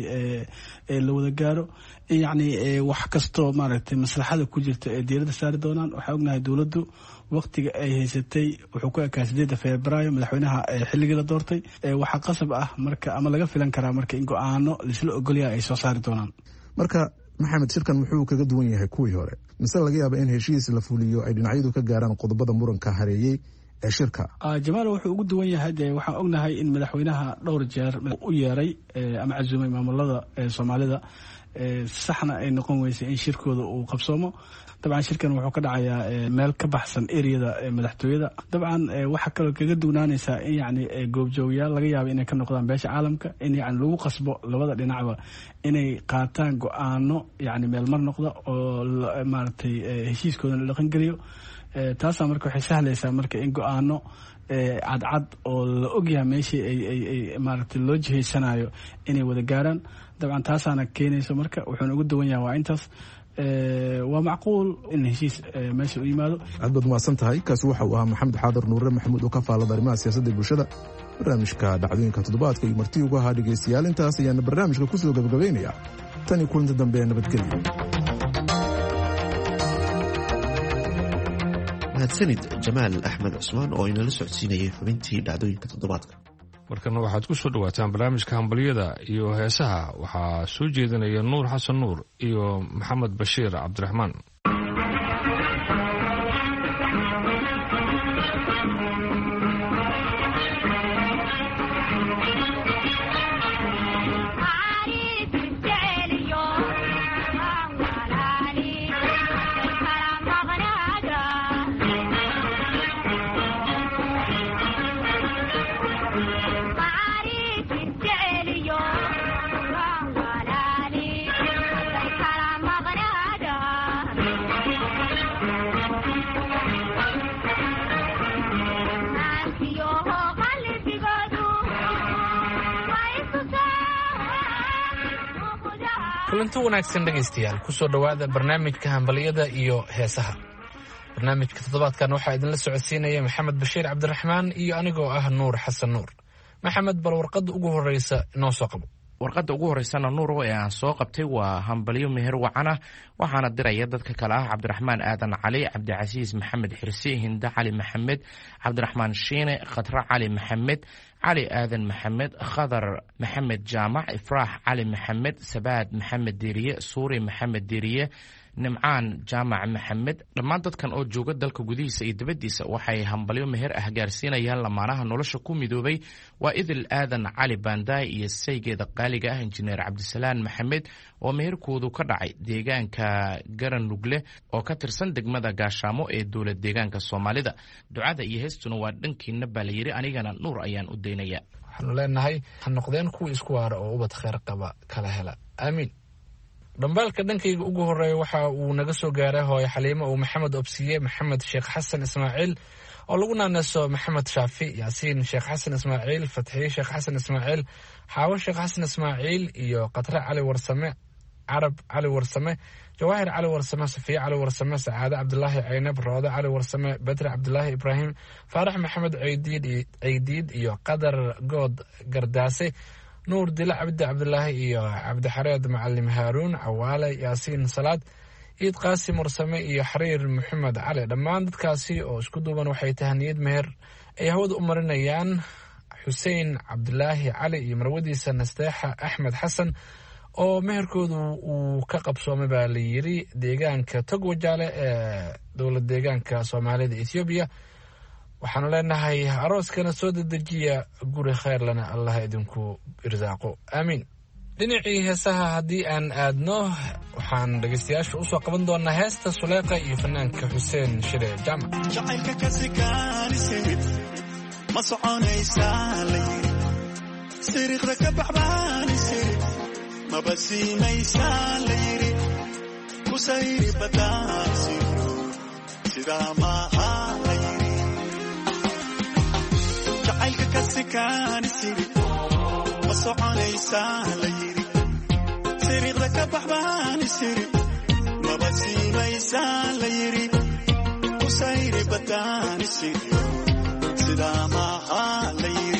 la wada gaaro yacni wax kastoo maaragtay maslaxada ku jirta ee diiradda saari doonaan. waxaa ognahay dowladdu waqtiga ay haysatay wuxuu ku ekaa 8 Febraayo madaxweynaha xilligii la doortay. waxaa qasab ah marka ama laga filan karaa marka in go'aano laisla ogolyahay ay soo saari doonaan.
marka maxamed shirkan muxuu kaga duwan yahay kuwii hore mise laga yaaba in heshiis la fuliyo ay dhinacyadu ka gaaraan qodobada muranka hareeyey ee shirka?
jamaal wuxuu ugu duwan yahay dee waxaan ognahay in madaxweynaha dhowr jeer u yeeray ama casuumay maamulada Soomaalida saxna ay noqon weysay in shirkooda uu qabsoomo. dabcan shirkan wuxuu ka dhacayaa meel ka baxsan ereyada madaxtooyada. dabcan waxa kaloo kaga duwanaanaysaa in yacni goobjoogayaal laga yaabo inay ka noqdaan beesha caalamka in yacni lagu qasbo labada dhinacba inay qaataan go'aano yacni meel mar noqda oo maaragtay heshiiskooda la dhaqan geliyo. taasaa marka waxay sahlaysaa marka in go'aano cadcad oo la ogyahay meeshii ay maaragtay loo jihaysanayo inay wada gaaraan. dabcan taasaana keenayso marka wuxuuna ugu duwan yahay waa intaas. waa macquul in heshiis meesha u yimaado.
aad baad umahadsan tahay. kaasi waxa uu ahaa Maxamed Xaadir Nuure Maxamuud oo ka faallooda arrimaha siyaasadda ee bulshada. barnaamijka dhacdooyinka toddobaadka iyo marti ugu ahaa dhegaystayaal intaas ayaana barnaamijka kusoo gabagabaynaya tan iyo kulanti dambe ee nabadgelyo.
mahadsanid Jamaal Axmed Cusmaan oo inala socodsiinayay xubintii dhacdooyinka toddobaadka.
markana waxaad ku soo dhawaataan barnaamijka hambaliyada iyo heesaha. waxaa soo jeedinaya Nuur Xasan Nuur iyo Maxamed Bashiir Cabdiraxmaan.
kulanti wanaagsan dhegaystayaal kusoo dhowaada barnaamijka hambaliyada iyo heesaha. barnaamijka toddobaadkan waxaa idinla socodsiinaya Maxamed Bashiir Cabdiraxmaan iyo anigoo ah Nuur Xasan Nuur. maxamed bal warqadda ugu horeysa inoo soo qabo.
warqadda ugu horeysana nuuro ee aan soo qabtay waa hambalyo meher wacan ah waxaana diraya dadka kale ah cabdiraxmaan aadan cali, cabdicasiis maxamed xirsi, hinda cali maxamed, cabdiraxmaan shiine, khadra cali maxamed, cali aadan maxamed, khadar maxamed jaamac, ifraax cali maxamed, sabaad maxamed diiriye, suuri maxamed diiriye, nimcaan jaamac maxamed. dhammaan dadkan oo jooga dalka gudihiisa iyo dibaddiisa waxay hambalyo meher ah gaarsiinayaan lamaanaha nolosha ku midoobay waa idil aadan cali baandaay iyo saygeeda qaaliga ah injineer cabdisalaan maxamed oo meherkoodu ka dhacay deegaanka garanugle oo ka tirsan degmada gaashaamo ee dowlad deegaanka soomaalida. ducada iyo heestuna waa dhankiina baa la yidhi, anigana nuur ayaan u daynaya.
waxaanu leenahay ha noqdeen kuwii isku waara oo ubad kheyr qaba kala hela aamiin. dhambaalka dhankayga ugu horeeya waxa uu naga soo gaaray hooyo xaliimo uu maxamed obsiye, maxamed sheekh xasan ismaaciil oo lagu naanaso maxamed shaafi, yaasiin sheekh xasan ismaaciil, fatxiye sheekh xasan ismaaciil, xaawo sheekh xasan ismaaciil iyo qatre cali warsame, carab cali warsame, jawaahir cali warsame, safiye cali warsame, sacaade cabdulaahi caynab, roode cali warsame, bedre cabdulaahi ibraahim, faarax maxamed ceydiid iyo qadar good gardaase, nuur dila cabdi cabdulaahi iyo cabdixareed macalim haaruun, cawaale yaasiin salaad, ciid qaasim warsame iyo xariir maxamed cali. dhammaan dadkaasi oo isku duuban waxay tahaniyad meher ay hawada u marinayaan xuseen cabdulaahi cali iyo marwadiisa nasteexa axmed xasan oo meherkoodu uu ka qabsoomay baa la yiri deegaanka togwajaale ee dowlad deegaanka soomaalida Ethiopia. waxaanu leenahay arooskana soo dedejiya guri kheyr lana allah idinku irsaaqo aamiin. dhinacii heesaha haddii aan aadno waxaan dhegaystayaasha usoo qaban doonaa heesta Suleeqa iyo fanaanka Xuseen Shire Jaamac.
jacaylka ka sikaanisay ma soconaysaa la yiri siriiqda ka baxbaanisay ma basiimaysaa la yiri ku sayri badaasi sidaa maaha la yiri jacaylka ka sikaanisay ma soconaysaa la yiri siriiqda ka baxbaanisay ma basiimaysaa la yiri ku sayri badaasi sidaa maaha la yiri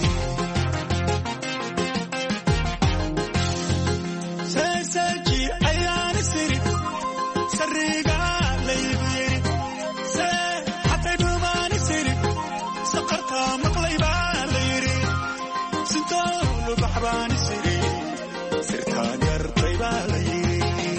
seeseji ayaani siri sariga la yiri see xatay dhumaani siri saqarta maqlayba la yiri sintoolu baxbaani siri sirtaa gartayba la yiri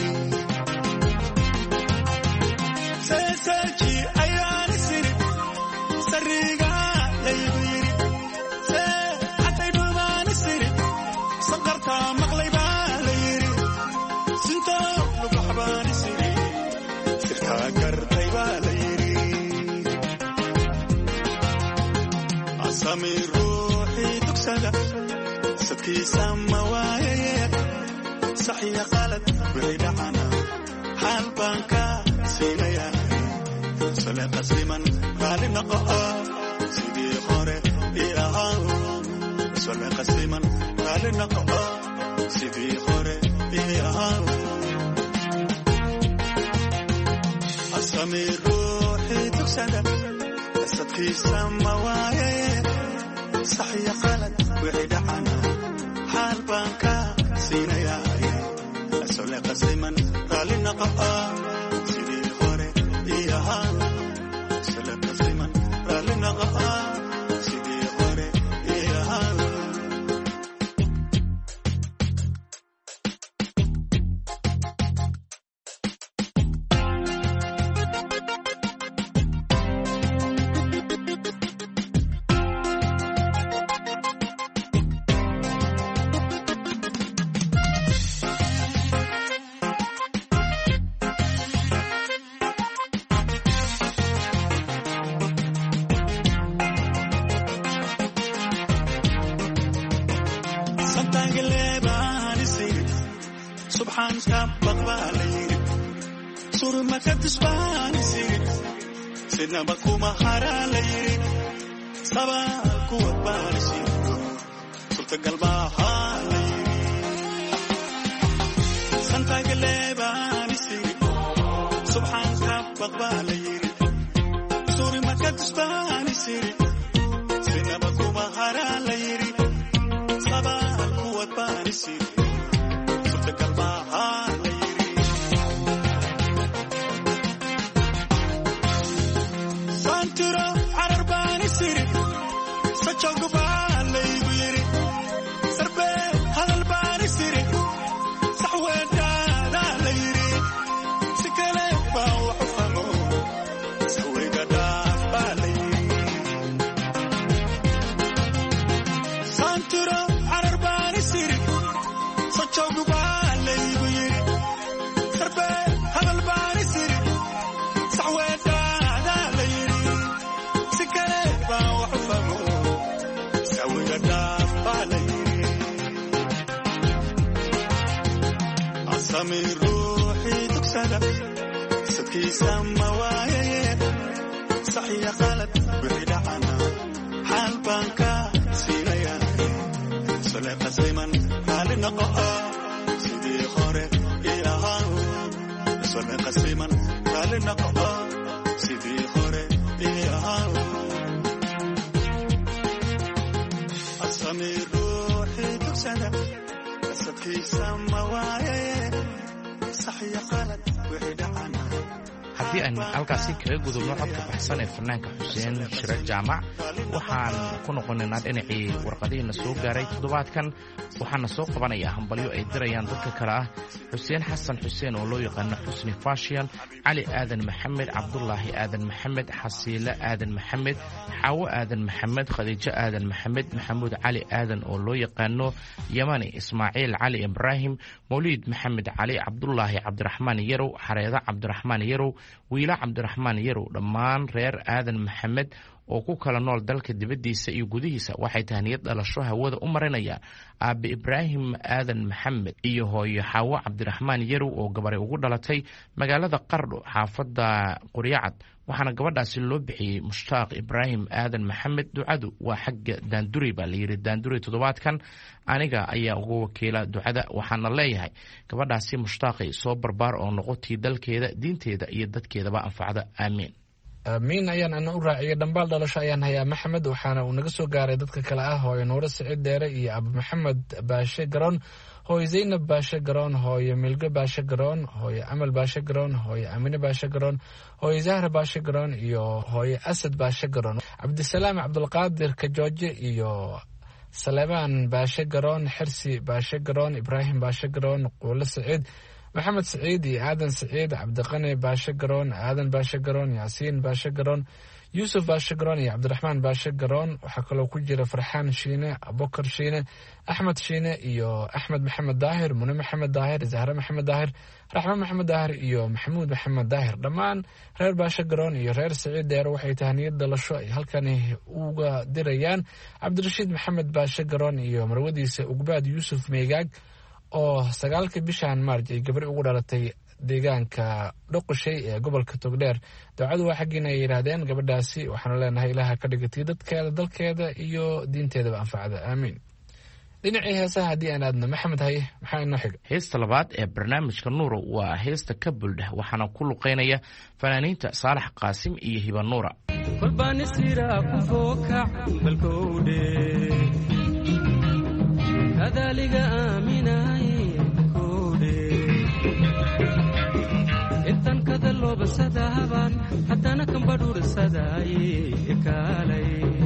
seeseji ayaani siri sariga la yiri see xatay dhumaani siri saqarta maqlayba la yiri sintoolu baxbaani siri sirtaa gartayba la yiri asami ruuxii dugsada sadkiisa ma waayaye saxiya qalad wixii dhacana xaal baan ka siinaya sole qasliman raali noqo sidii hore ii ahaa sole qasliman raali noqo sidii hore ii ahaa asami ruuxii dugsada sadkiisa ma waayaye saxiya qalad wixii dhacana xaal baan ka siinaya sole qasliman raali noqo sidii hore ii ahaa sole qasliman raali noqo sidii hore ii ahaa sidnaba kuma haraa la yiri sabaa kuwa baanisiyo suurtagal maahaa la yiri santagaleebaanisiri subxaanka baqbaa la yiri suuri maka tusbaanisiri sidnaba kuma haraa la yiri sabaa kuwa baanisiri suurtagal maahaa la yiri santuro carar baani siri sajoog baa laygu yiri sarbe hadal baani siri saxweedhaadaa la yiri si kale baa waxu famo saweyga dhaaf baa la yiri samir ruuxi tuksada sadkiisa ma waayaye saxiya qalad wixii dhacana xaal baan ka siinaya sole qasayman raali noqo sidii hore ii ahaan sole qasayman raali noqo sidii hore ii ahaan samir ruuxi tuksada sadkiisa ma waayaye saxiya qalad wixii dhacana.
haddii aan halkaasi kaga gudubno codka baxsan ee fanaanka xuseen shire jaamac waxaan ku noqonaynaa dhinacii warqadihiina soo gaaray toddobaadkan waxaana soo qabanayaa hambalyo ay dirayaan dadka kale ah xuseen xasan xuseen oo loo yaqaano xusni fashion, cali aadan maxamed, cabdulaahi aadan maxamed, xasiile aadan maxamed, xaawo aadan maxamed, khadiijo aadan maxamed, maxamuud cali aadan oo loo yaqaano yamani, ismaaciil cali ibraahim, mawliid maxamed cali, cabdulaahi cabdiraxmaan yarow, xareeda cabdiraxmaan yarow, wiila cabdiraxmaan yarow, dhammaan reer aadan maxamed oo ku kala nool dalka dibaddiisa iyo gudihiisa waxay tahniyad dhalasho hawada u marinayaan aabe ibraahim aadan maxamed iyo hooyo xaawo cabdiraxmaan yarow oo gabaray ugu dhalatay magaalada qardho xaafadda quryacad, waxaana gabadhaasi loo bixiyey mushtaaq ibraahim aadan maxamed. ducadu waa xagga daanduri baa layidhi. daanduri toddobaadkan aniga ayaa uga wakiila ducada, waxaana leeyahay gabadhaasi mushtaaqay soo barbaar oo noqotii dalkeeda, diinteeda iyo dadkeedaba anfacda, aamiin.
aamiin ayaan ana u raaciyay. dhambaal dhalasho ayaan hayaa maxamed, waxaana uu naga soo gaaray dadka kale ah hooyo nuure siciid dheere iyo abu maxamed baashe garoon, hooyo zaynab baashe garoon, hooyo milgo baashe garoon, hooyo amal baashe garoon, hooyo amine baashe garoon, hooyo zahra baashe garoon iyo hooyo asad baashe garoon, cabdisalaam cabdulqaadir kajooje iyo saleebaan baashe garoon, xirsi baashe garoon, ibraahim baashe garoon, quule siciid, maxamed siciid iyo aadan siciid, cabdiqani baashe garoon, aadan baashe garoon, yaasiin baashe garoon, yuusuf baashe garoon iyo cabdiraxmaan baashe garoon. waxaa kaloo ku jira farxaan shiine, abubakar shiine, axmed shiine iyo axmed maxamed daahir, mune maxamed daahir, zahre maxamed daahir, raxme maxamed daahir iyo maxamuud maxamed daahir. dhammaan reer baashe garoon iyo reer siciid dheere waxay tahniyad dhalasho ay halkani uga dirayaan cabdirashiid maxamed baashe garoon iyo marwadiisa ugbaad yuusuf meegaag oo 9 bishan maarj ay gabri ugu dhalatay deegaanka dhoqoshay ee gobolka togdheer. ducadu waa xaggiina ay yidhaahdeen gabadhaasi, waxaanu leenahay ilaaha ka dhigatay dadkeeda, dalkeeda iyo diinteedaba anfacda, aamiin. dhinacii heesaha haddii aan aadno maxamed haye maxaa inoo xiga?
heesta labaad ee barnaamijka nuuro waa heesta ka buldheh, waxaana ku luqeynaya fanaaniinta saalax qaasim iyo hiba nuura.
adaliga aaminay koodhe intan kada loobasadahaban haddana kambadhuursadaaye ekaalay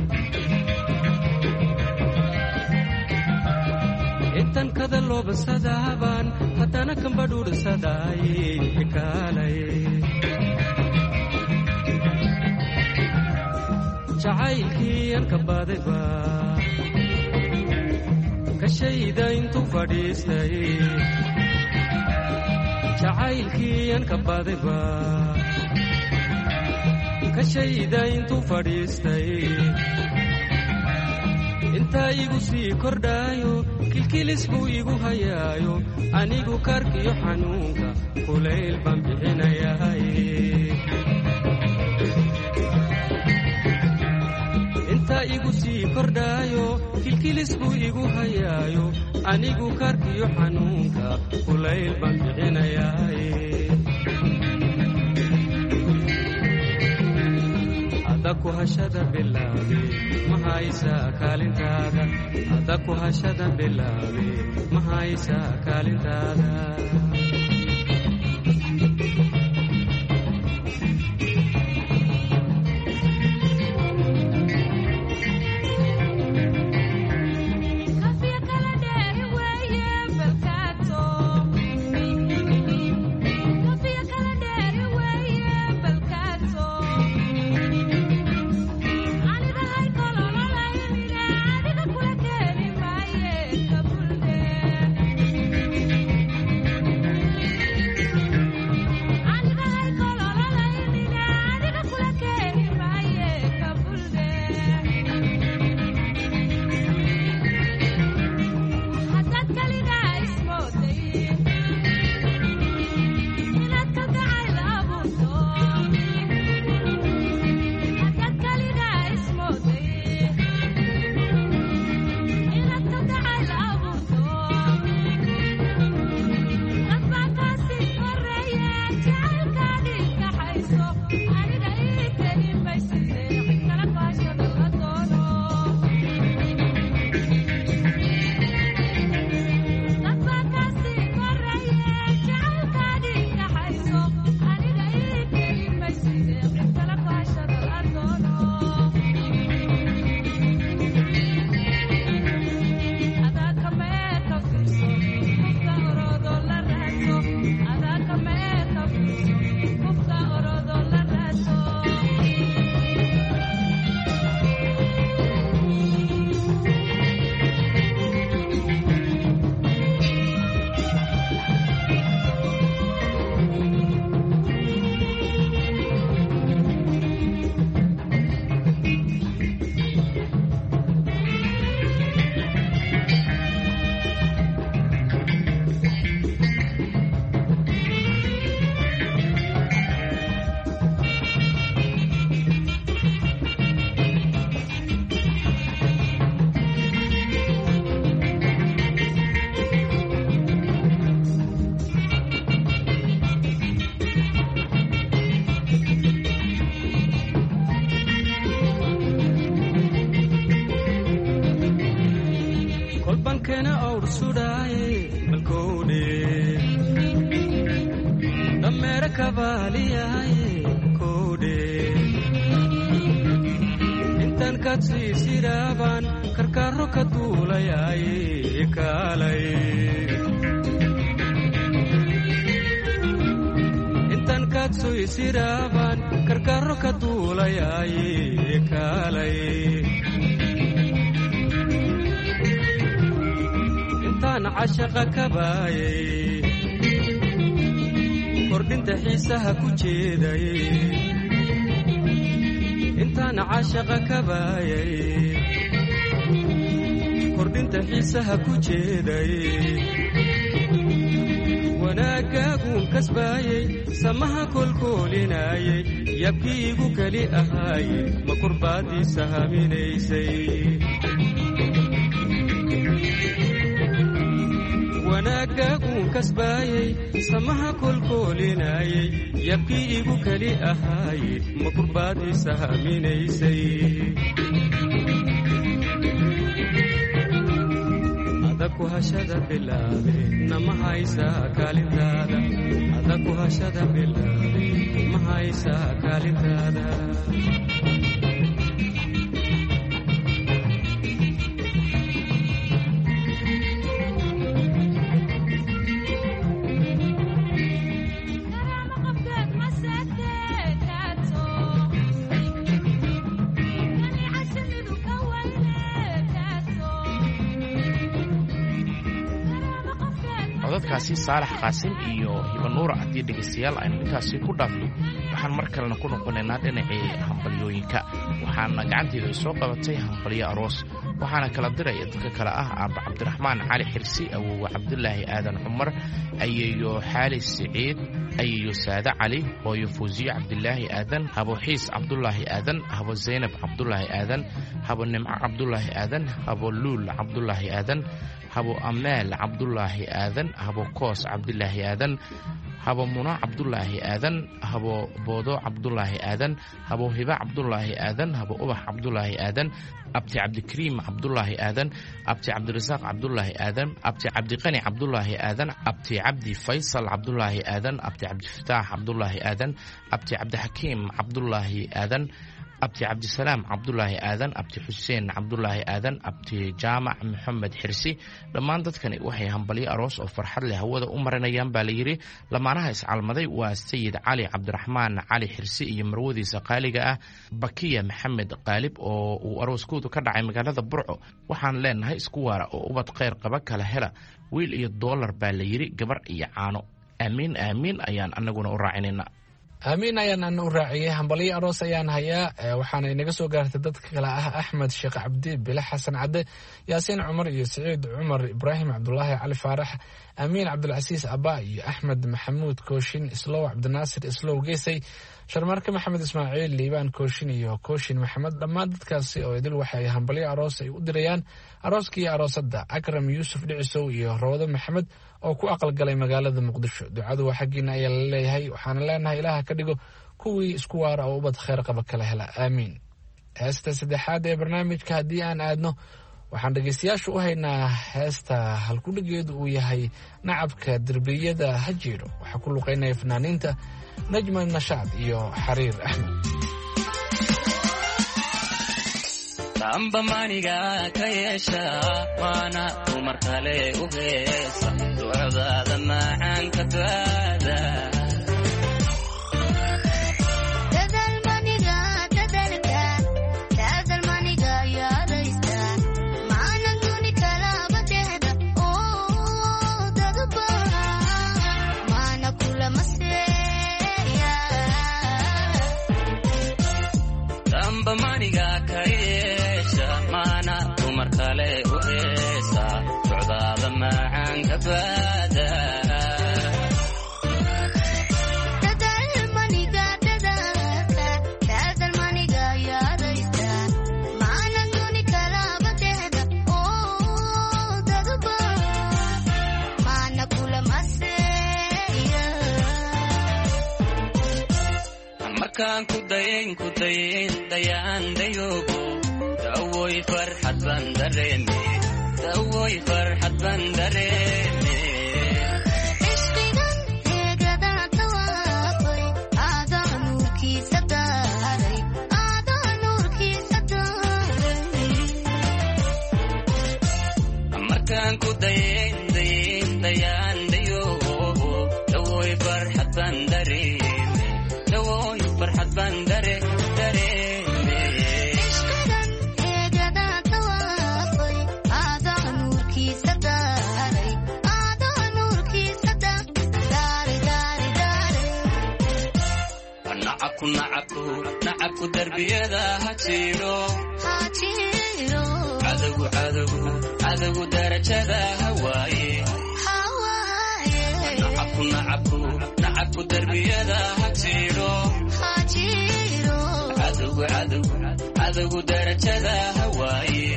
intan kada loobasadahaban haddana kambadhuursadaaye ekaalay jacaylkii an ka badayba kashayda intuu fadhiistay jacaylkii an ka badayba kashayda intuu fadhiistay intaa igu sii kordhaayo kilkilis buu igu hayaayo anigu karkiyo xanuunka kulayl baan bixinayahay intaa igu sii kordhaayo kilkilis buu igu hayaayo anigu karkiyo xanuunka kulayl baan bixinayahay hadda ku hashada bilaabe ma haysaa kaalintaada hadda ku hashada bilaabe ma haysaa kaalintaada qaaliyahay koodhe intaan kaad siisiraabaan karkaaro ka duulayaay kaalay intaan kaad siisiraabaan karkaaro ka duulayaay kaalay intaan cashaqa kabaayay kordhinta xiisaha ku jeeday intaan cashaqa kabaayay kordhinta xiisaha ku jeeday wanaagaaguun kasbaayay samaha kolkoolinaayay yabkiigu keli ahaayey ma kurbaadiisa haminaysay wanaagaaguun kasbaayay samaha kolkoolinaayay yabkii igu keli ahaayey ma kurbaadiisa haminaysay adaku hashada bilaabe nama haysaa kaalintaada adaku hashada bilaabe ma haysaa kaalintaada
codadkaasi saalax qaasim iyo hibanuura haddii dhegaystayaal aynu intaasi ku dhaafno waxaan mar kalena ku noqonaynaa dhinacii hambalyooyinka waxaana gacanteeda soo qabatay hambalyo aroos waxaana kala diraya dadka kale ah aaba cabdiraxmaan cali xirsi awowe cabdulaahi aadan cumar ayeeyo xaali siciid ayeeyo saade cali hooyo fuusiye cabdilaahi aadan habo xiis cabdulaahi aadan habo zaynab cabdulaahi aadan habo nimco cabdulaahi aadan habo luul cabdulaahi aadan habo amaal cabdulaahi aadan habo koos cabdilaahi aadan habo muna cabdulaahi aadan habo boodo cabdulaahi aadan habo hiba cabdulaahi aadan habo ubax cabdulaahi aadan abti cabdikariim cabdulaahi aadan abti cabdirasaaq cabdulaahi aadan abti cabdiqani cabdulaahi aadan abti cabdi faysal cabdulaahi aadan abti cabdifataax cabdulaahi aadan abti cabdixakiim cabdulaahi aadan abti cabdisalaam cabdulaahi aadan abti xuseen cabdulaahi aadan abti jaamac maxamed xirsi dhammaan dadkani waxay hambalyo aroos oo farxad leh hawada u marinayaan baa layidhi lamaanaha iscalmaday waa sayid cali cabdiraxmaan cali xirsi iyo marwadiisa qaaliga ah bakiya maxamed qaalib oo uu arooskoodu ka dhacay magaalada burco waxaan leenahay isku waara oo ubad kheyr qaba kala hela wiil iyo doolar baa layidhi gabar iyo caano aamiin aamiin ayaan anaguna u raacinayna
aamiin ayaan ana u raaciyey hambalyo aroos ayaan hayaa waxaana inaga soo gaartay dadka kale ah axmed sheekh cabdi bile xasan cadde yaasiin cumar iyo siciid cumar ibraahim cabdulaahi cali faarax amiin cabdulcasiis abba iyo axmed maxamuud kooshin islow cabdinaasir islow geesay sharmaarke maxamed ismaaciil liibaan kooshin iyo kooshin maxamed dhammaan dadkaasi oo idil waxay hambalyo aroos ay u dirayaan arooskii aroosadda akram yuusuf dhicisow iyo roodo maxamed oo ku aqalgalay magaalada muqdisho ducadu waa xaggiina ayaa la leeyahay waxaana leenahay ilaaha ka dhigo kuwii isku waara oo ubad kheyr qaba kala hela aamiin heesta saddexaad ee barnaamijka haddii aan aadno waxaan dhegaystayaashu u haynaa heesta halkudhigeedu uu yahay nacabka derbiyada ha jiiro waxaa ku luqaynaya fanaaniinta najma nashaad iyo xariir axmed
amba maniga ka yeesha waana dumar kale u heesa ducdaada macaanka duada maniga ka yeesha maana dumar kale u heesa socdaada macaanka baada markaan ku dayin dayaan dayoogo dawoy farxad baan dareeme dawoy farxad baan dareeme
ishqigan heegadaa tawaafay
nacabku darbiyada ha jiro cadowgu darajada hawaaye nacabku darbiyada ha jiro cadowgu darajada hawaaye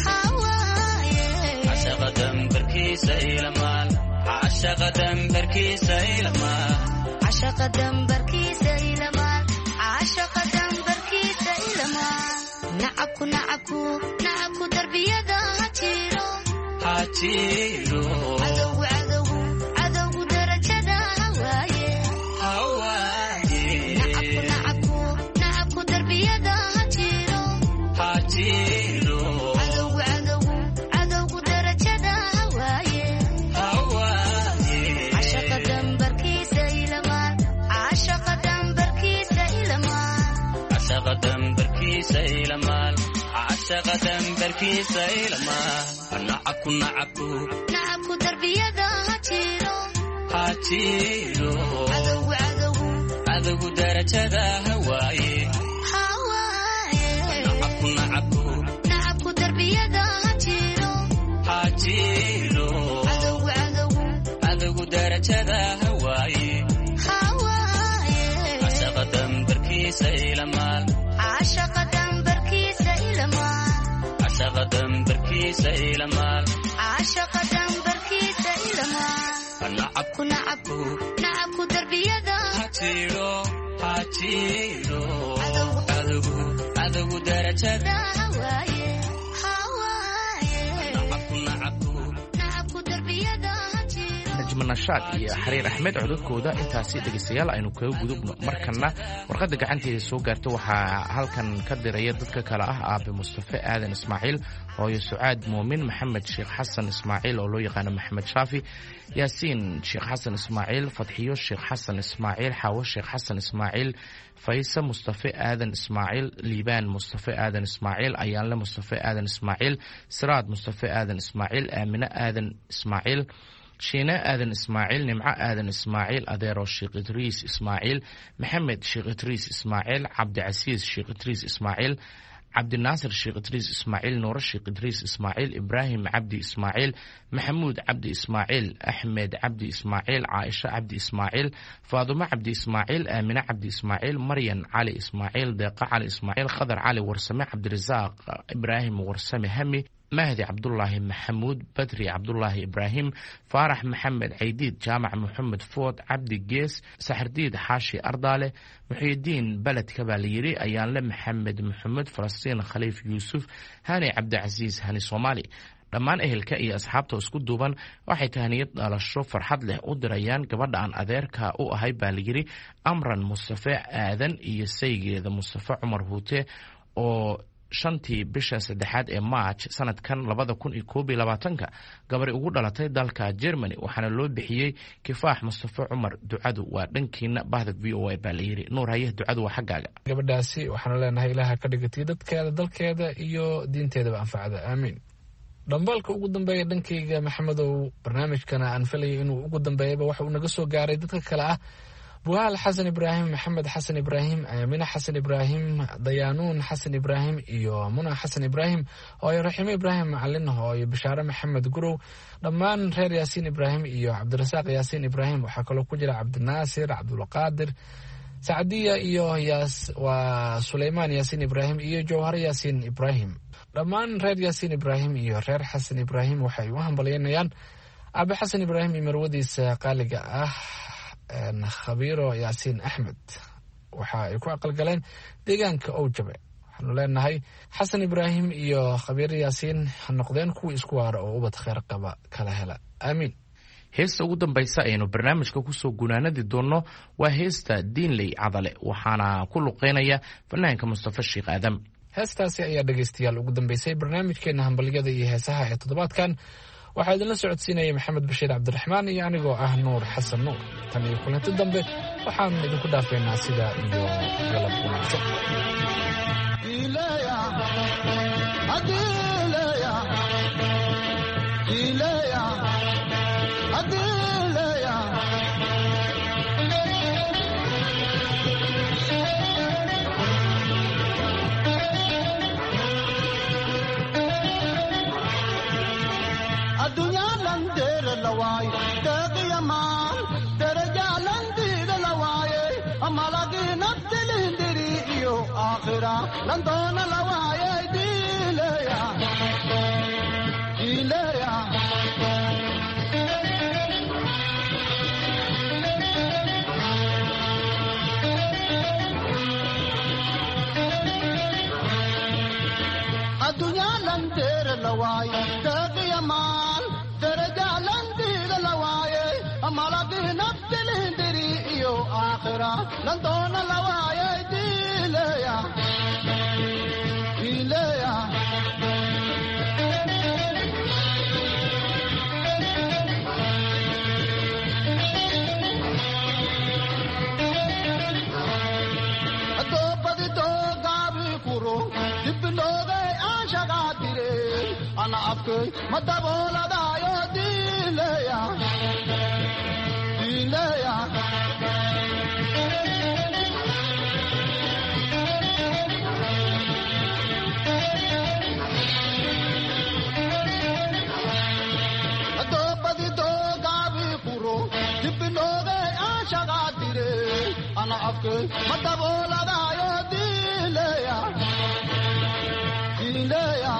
cashaqa dambarkiisa ilamaal cashaqa dambarkiisa ilamaal
cashaqa dambarkiisa ilamaal cashaqa dambarkiisa ilamaal nacabku darbiyada ha jiro cadowgu darajada hawaaye nacabku darbiyada ha jiro cadowgu darajada hawaaye cashaqa dambarkiisa ilamaal cashaqa dambarkiisa ilamaal
cashaqa dambarkiisa ilamaal cashaqa dambarkiisa ilamaal
nacabku darbiyada ha jiro
cadowgu darajada hawaaye
nacabku darbiyada ha jiro
cadowgu darajada hawaaye cashaqa dambarkiisa ilamaal
cashaqa dambarkiisa ilamaal
cashaqa dambarkiisa ilamaal
cashaqa dambarkiisa ilamaal nacabku darbiyada
ha jiro cadowgu darajada
hawaaye nacabku darbiyada ha jiro
najma nashaad iyo xariir axmed codadkooda intaasi dhegaystayaal aynu kaga gudubno markana warqadda gacanteeda soo gaarta waxaa halkan ka diraya dadka kale ah aabe mustafe aadan ismaaciil hooyo sucaad muumin maxamed sheekh xasan ismaaciil oo loo yaqaano maxamed shaafi yaasiin sheekh xasan ismaaciil fadxiyo sheekh xasan ismaaciil xaawo sheekh xasan ismaaciil faysa mustafe aadan ismaaciil liibaan mustafe aadan ismaaciil ayaanle mustafe aadan ismaaciil siraad mustafe aadan ismaaciil aamine aadan ismaaciil shiine aadan ismaaciil nimco aadan ismaaciil adeero sheekh idriis ismaaciil maxamed sheekh idriis ismaaciil cabdicasiis sheekh idriis ismaaciil cabdinaasir sheekh idriis ismaaciil nuuro sheekh idriis ismaaciil ibraahim cabdi ismaaciil maxamuud cabdi ismaaciil axmed cabdi ismaaciil caaisha cabdi ismaaciil faadumo cabdi ismaaciil aamine cabdi ismaaciil maryan cali ismaaciil deeqa cali ismaaciil khadar cali warsame cabdirasaaq ibraahim warsame hami mahdi cabdulaahi maxamuud badri cabdulaahi ibraahim faarax maxamed caydiid jaamac maxamed food cabdi gees saxardiid xaashi ardaale muxiidiin beledka baa layidhi ayaanle maxamed maxamed falastiin khaliif yuusuf hani cabdicasiis hani soomaali dhammaan ehelka iyo asxaabta isku duuban waxay tahniyad dhalasho farxad leh u dirayaan gabadha aan adeerka u ahay baa layidhi amran mustafe aadan iyo saygeeda mustafe cumar huute oo 5tii bisha 3aad ee March sanadkan 2021 gabar ugu dhalatay dalka Germany waxaana loo bixiyay Kifaax Mustafa Cumar ducadu waa dhankiina bahda VOA baa layiri nuur haye ducadu waa xagaaga
gabadhaasi waxaanu leenahay ilaaha ka dhigtay dadkeeda dalkeeda iyo diinteedaba anfacada aamin dhambalka ugu dambeeya dhankayga maxamedow barnaamijkana aan filayo inuu ugu dambeeyaba waxa uu naga soo gaaray dadka kale ah buhal xasan ibraahim maxamed xasan ibraahim aamina xasan ibraahim dayaanuun xasan ibraahim iyo muna xasan ibraahim hooyo raximo ibraahim macalin hooyo bishaare maxamed gurow dhammaan reer yaasiin ibraahim iyo cabdirasaaq yaasiin ibraahim waxaa kaloo ku jira cabdinaasir cabdulqaadir sacdiya iyo waa suleymaan yaasiin ibraahim iyo jawhar yaasiin ibraahim dhammaan reer yaasiin ibraahim iyo reer xasan ibraahim waxay u hambalyeynayaan aabe xasan ibraahim iyo marwadiisa qaaliga ah khabiiro yaasiin axmed waxa ay ku aqalgaleen deegaanka owjabe waxaanu leenahay xasan ibraahim iyo khabiiro yaasiin ha noqdeen kuwii isku waara oo ubad kheyr qaba kala hela aamiin
heesta ugu dambaysa aynu barnaamijka kusoo gunaanadi doonno waa heesta diinley cadale waxaana ku luqeynaya fanaanka mustafa sheekh aadam
heestaasi ayaa dhegaystayaal ugu dambeysay barnaamijkeena hambalyada iyo heesaha ee toddobaadkan waxaa idinla socodsiinaya maxamed bashiir cabdiraxmaan iyo anigoo ah nuur xasan nuur tan iyo kulanti dambe waxaan idinku dhaafeynaa sidaa iyo galab wanaagsan
aakhira landoona lawaayay diileya diileya addunya landeer lawaay daqiya maal daraja landiida lawaayay amaladi naftilindiri iyo aakhira landoona lawaayay diileya diileya adoobadi doogaabi kuro dibinoogay aanshagaatire ana afkay ma dabooladaayo diileya diileya adoobadi doogaabi kuro dibinoogay aanshagaatire ana afkay ma dabooladaayo diileya diileya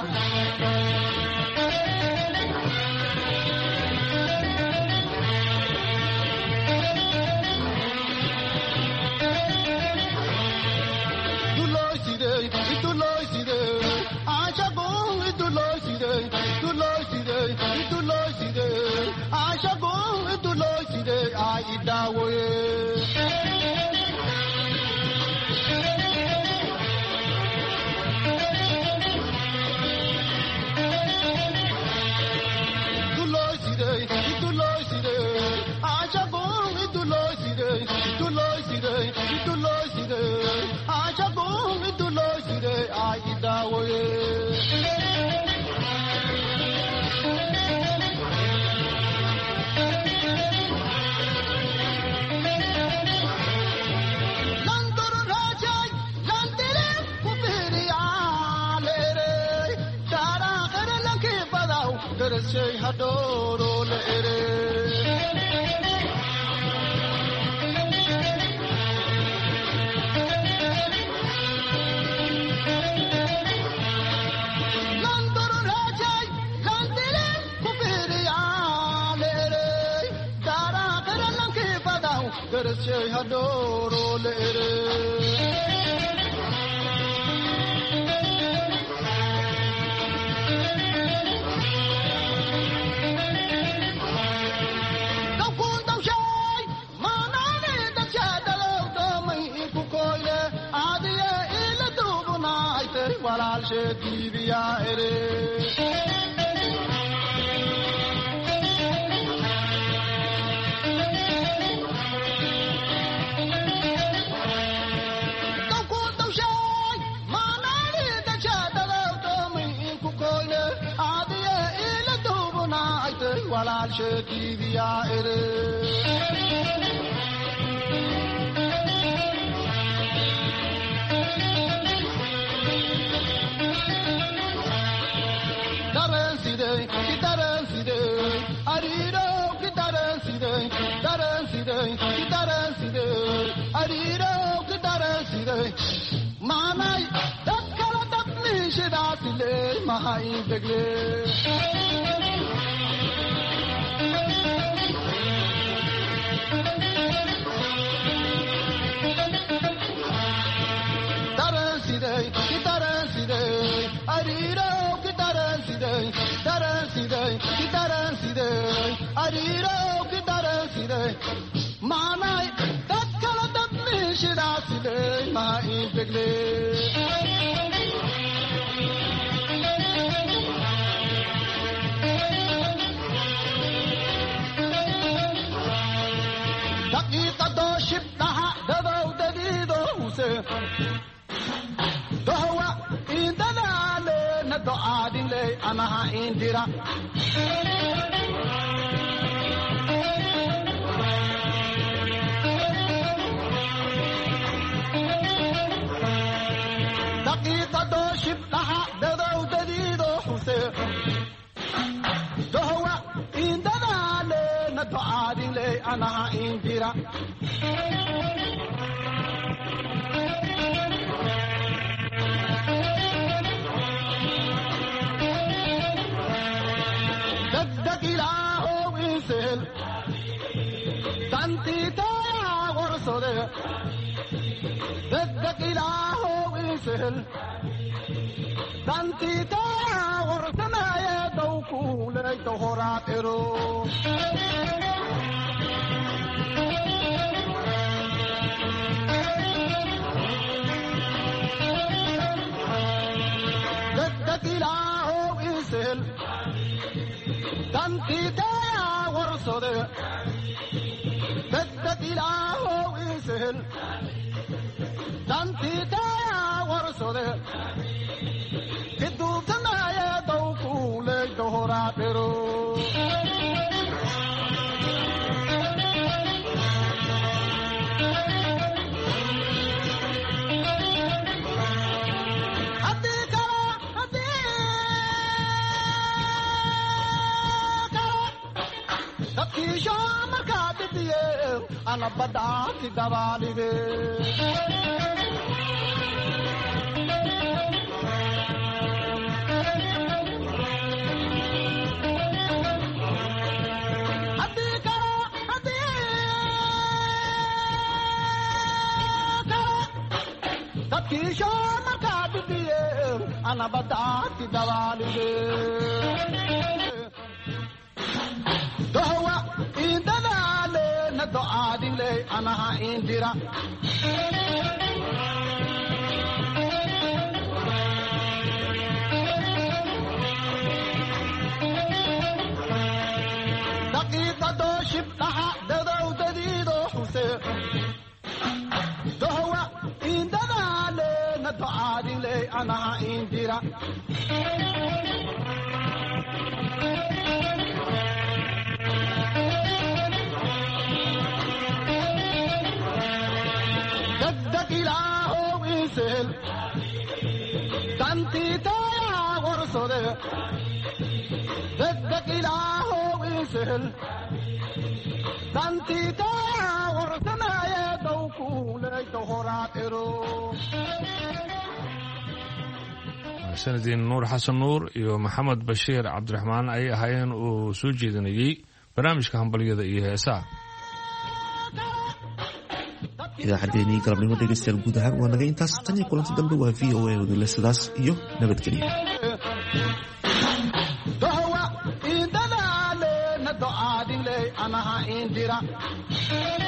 isel dantita warsanaye dawkuley dohoraadero degdegilaahow isel dantitaya warsode degdegilaahow isel dantitaya warsode kiduubtanaye dawkuley dohoraadero dadkiisho markaa didiye ana badhaati dabaalige dadkiisho markaa didiye ana badhaati dabaalige dohwa indadaale na do'aadile anaha indira daqiiqado shibdhaha dadowdadiido xuse dohwa indadaale na do'aadile anaha indira degdegilaahow isel dantitaya warsode degdegilaahow isel dantitaya warsanaye dawkuley dohoraadero
sanadiin nuur xasan nuur iyo maxamed bashiir cabdiraxmaan ay ahaayeen uu soo jeedinayey barnaamijka hambalyada iyo heesaha
idaacaddeenii galabnimo dhegeystayaal guud ahaan waa naga intaas tan iyo kulanti dambe waa v o a wadile sidaas iyo nabadgelya
dohwa indadaale na do'aadile anaha indira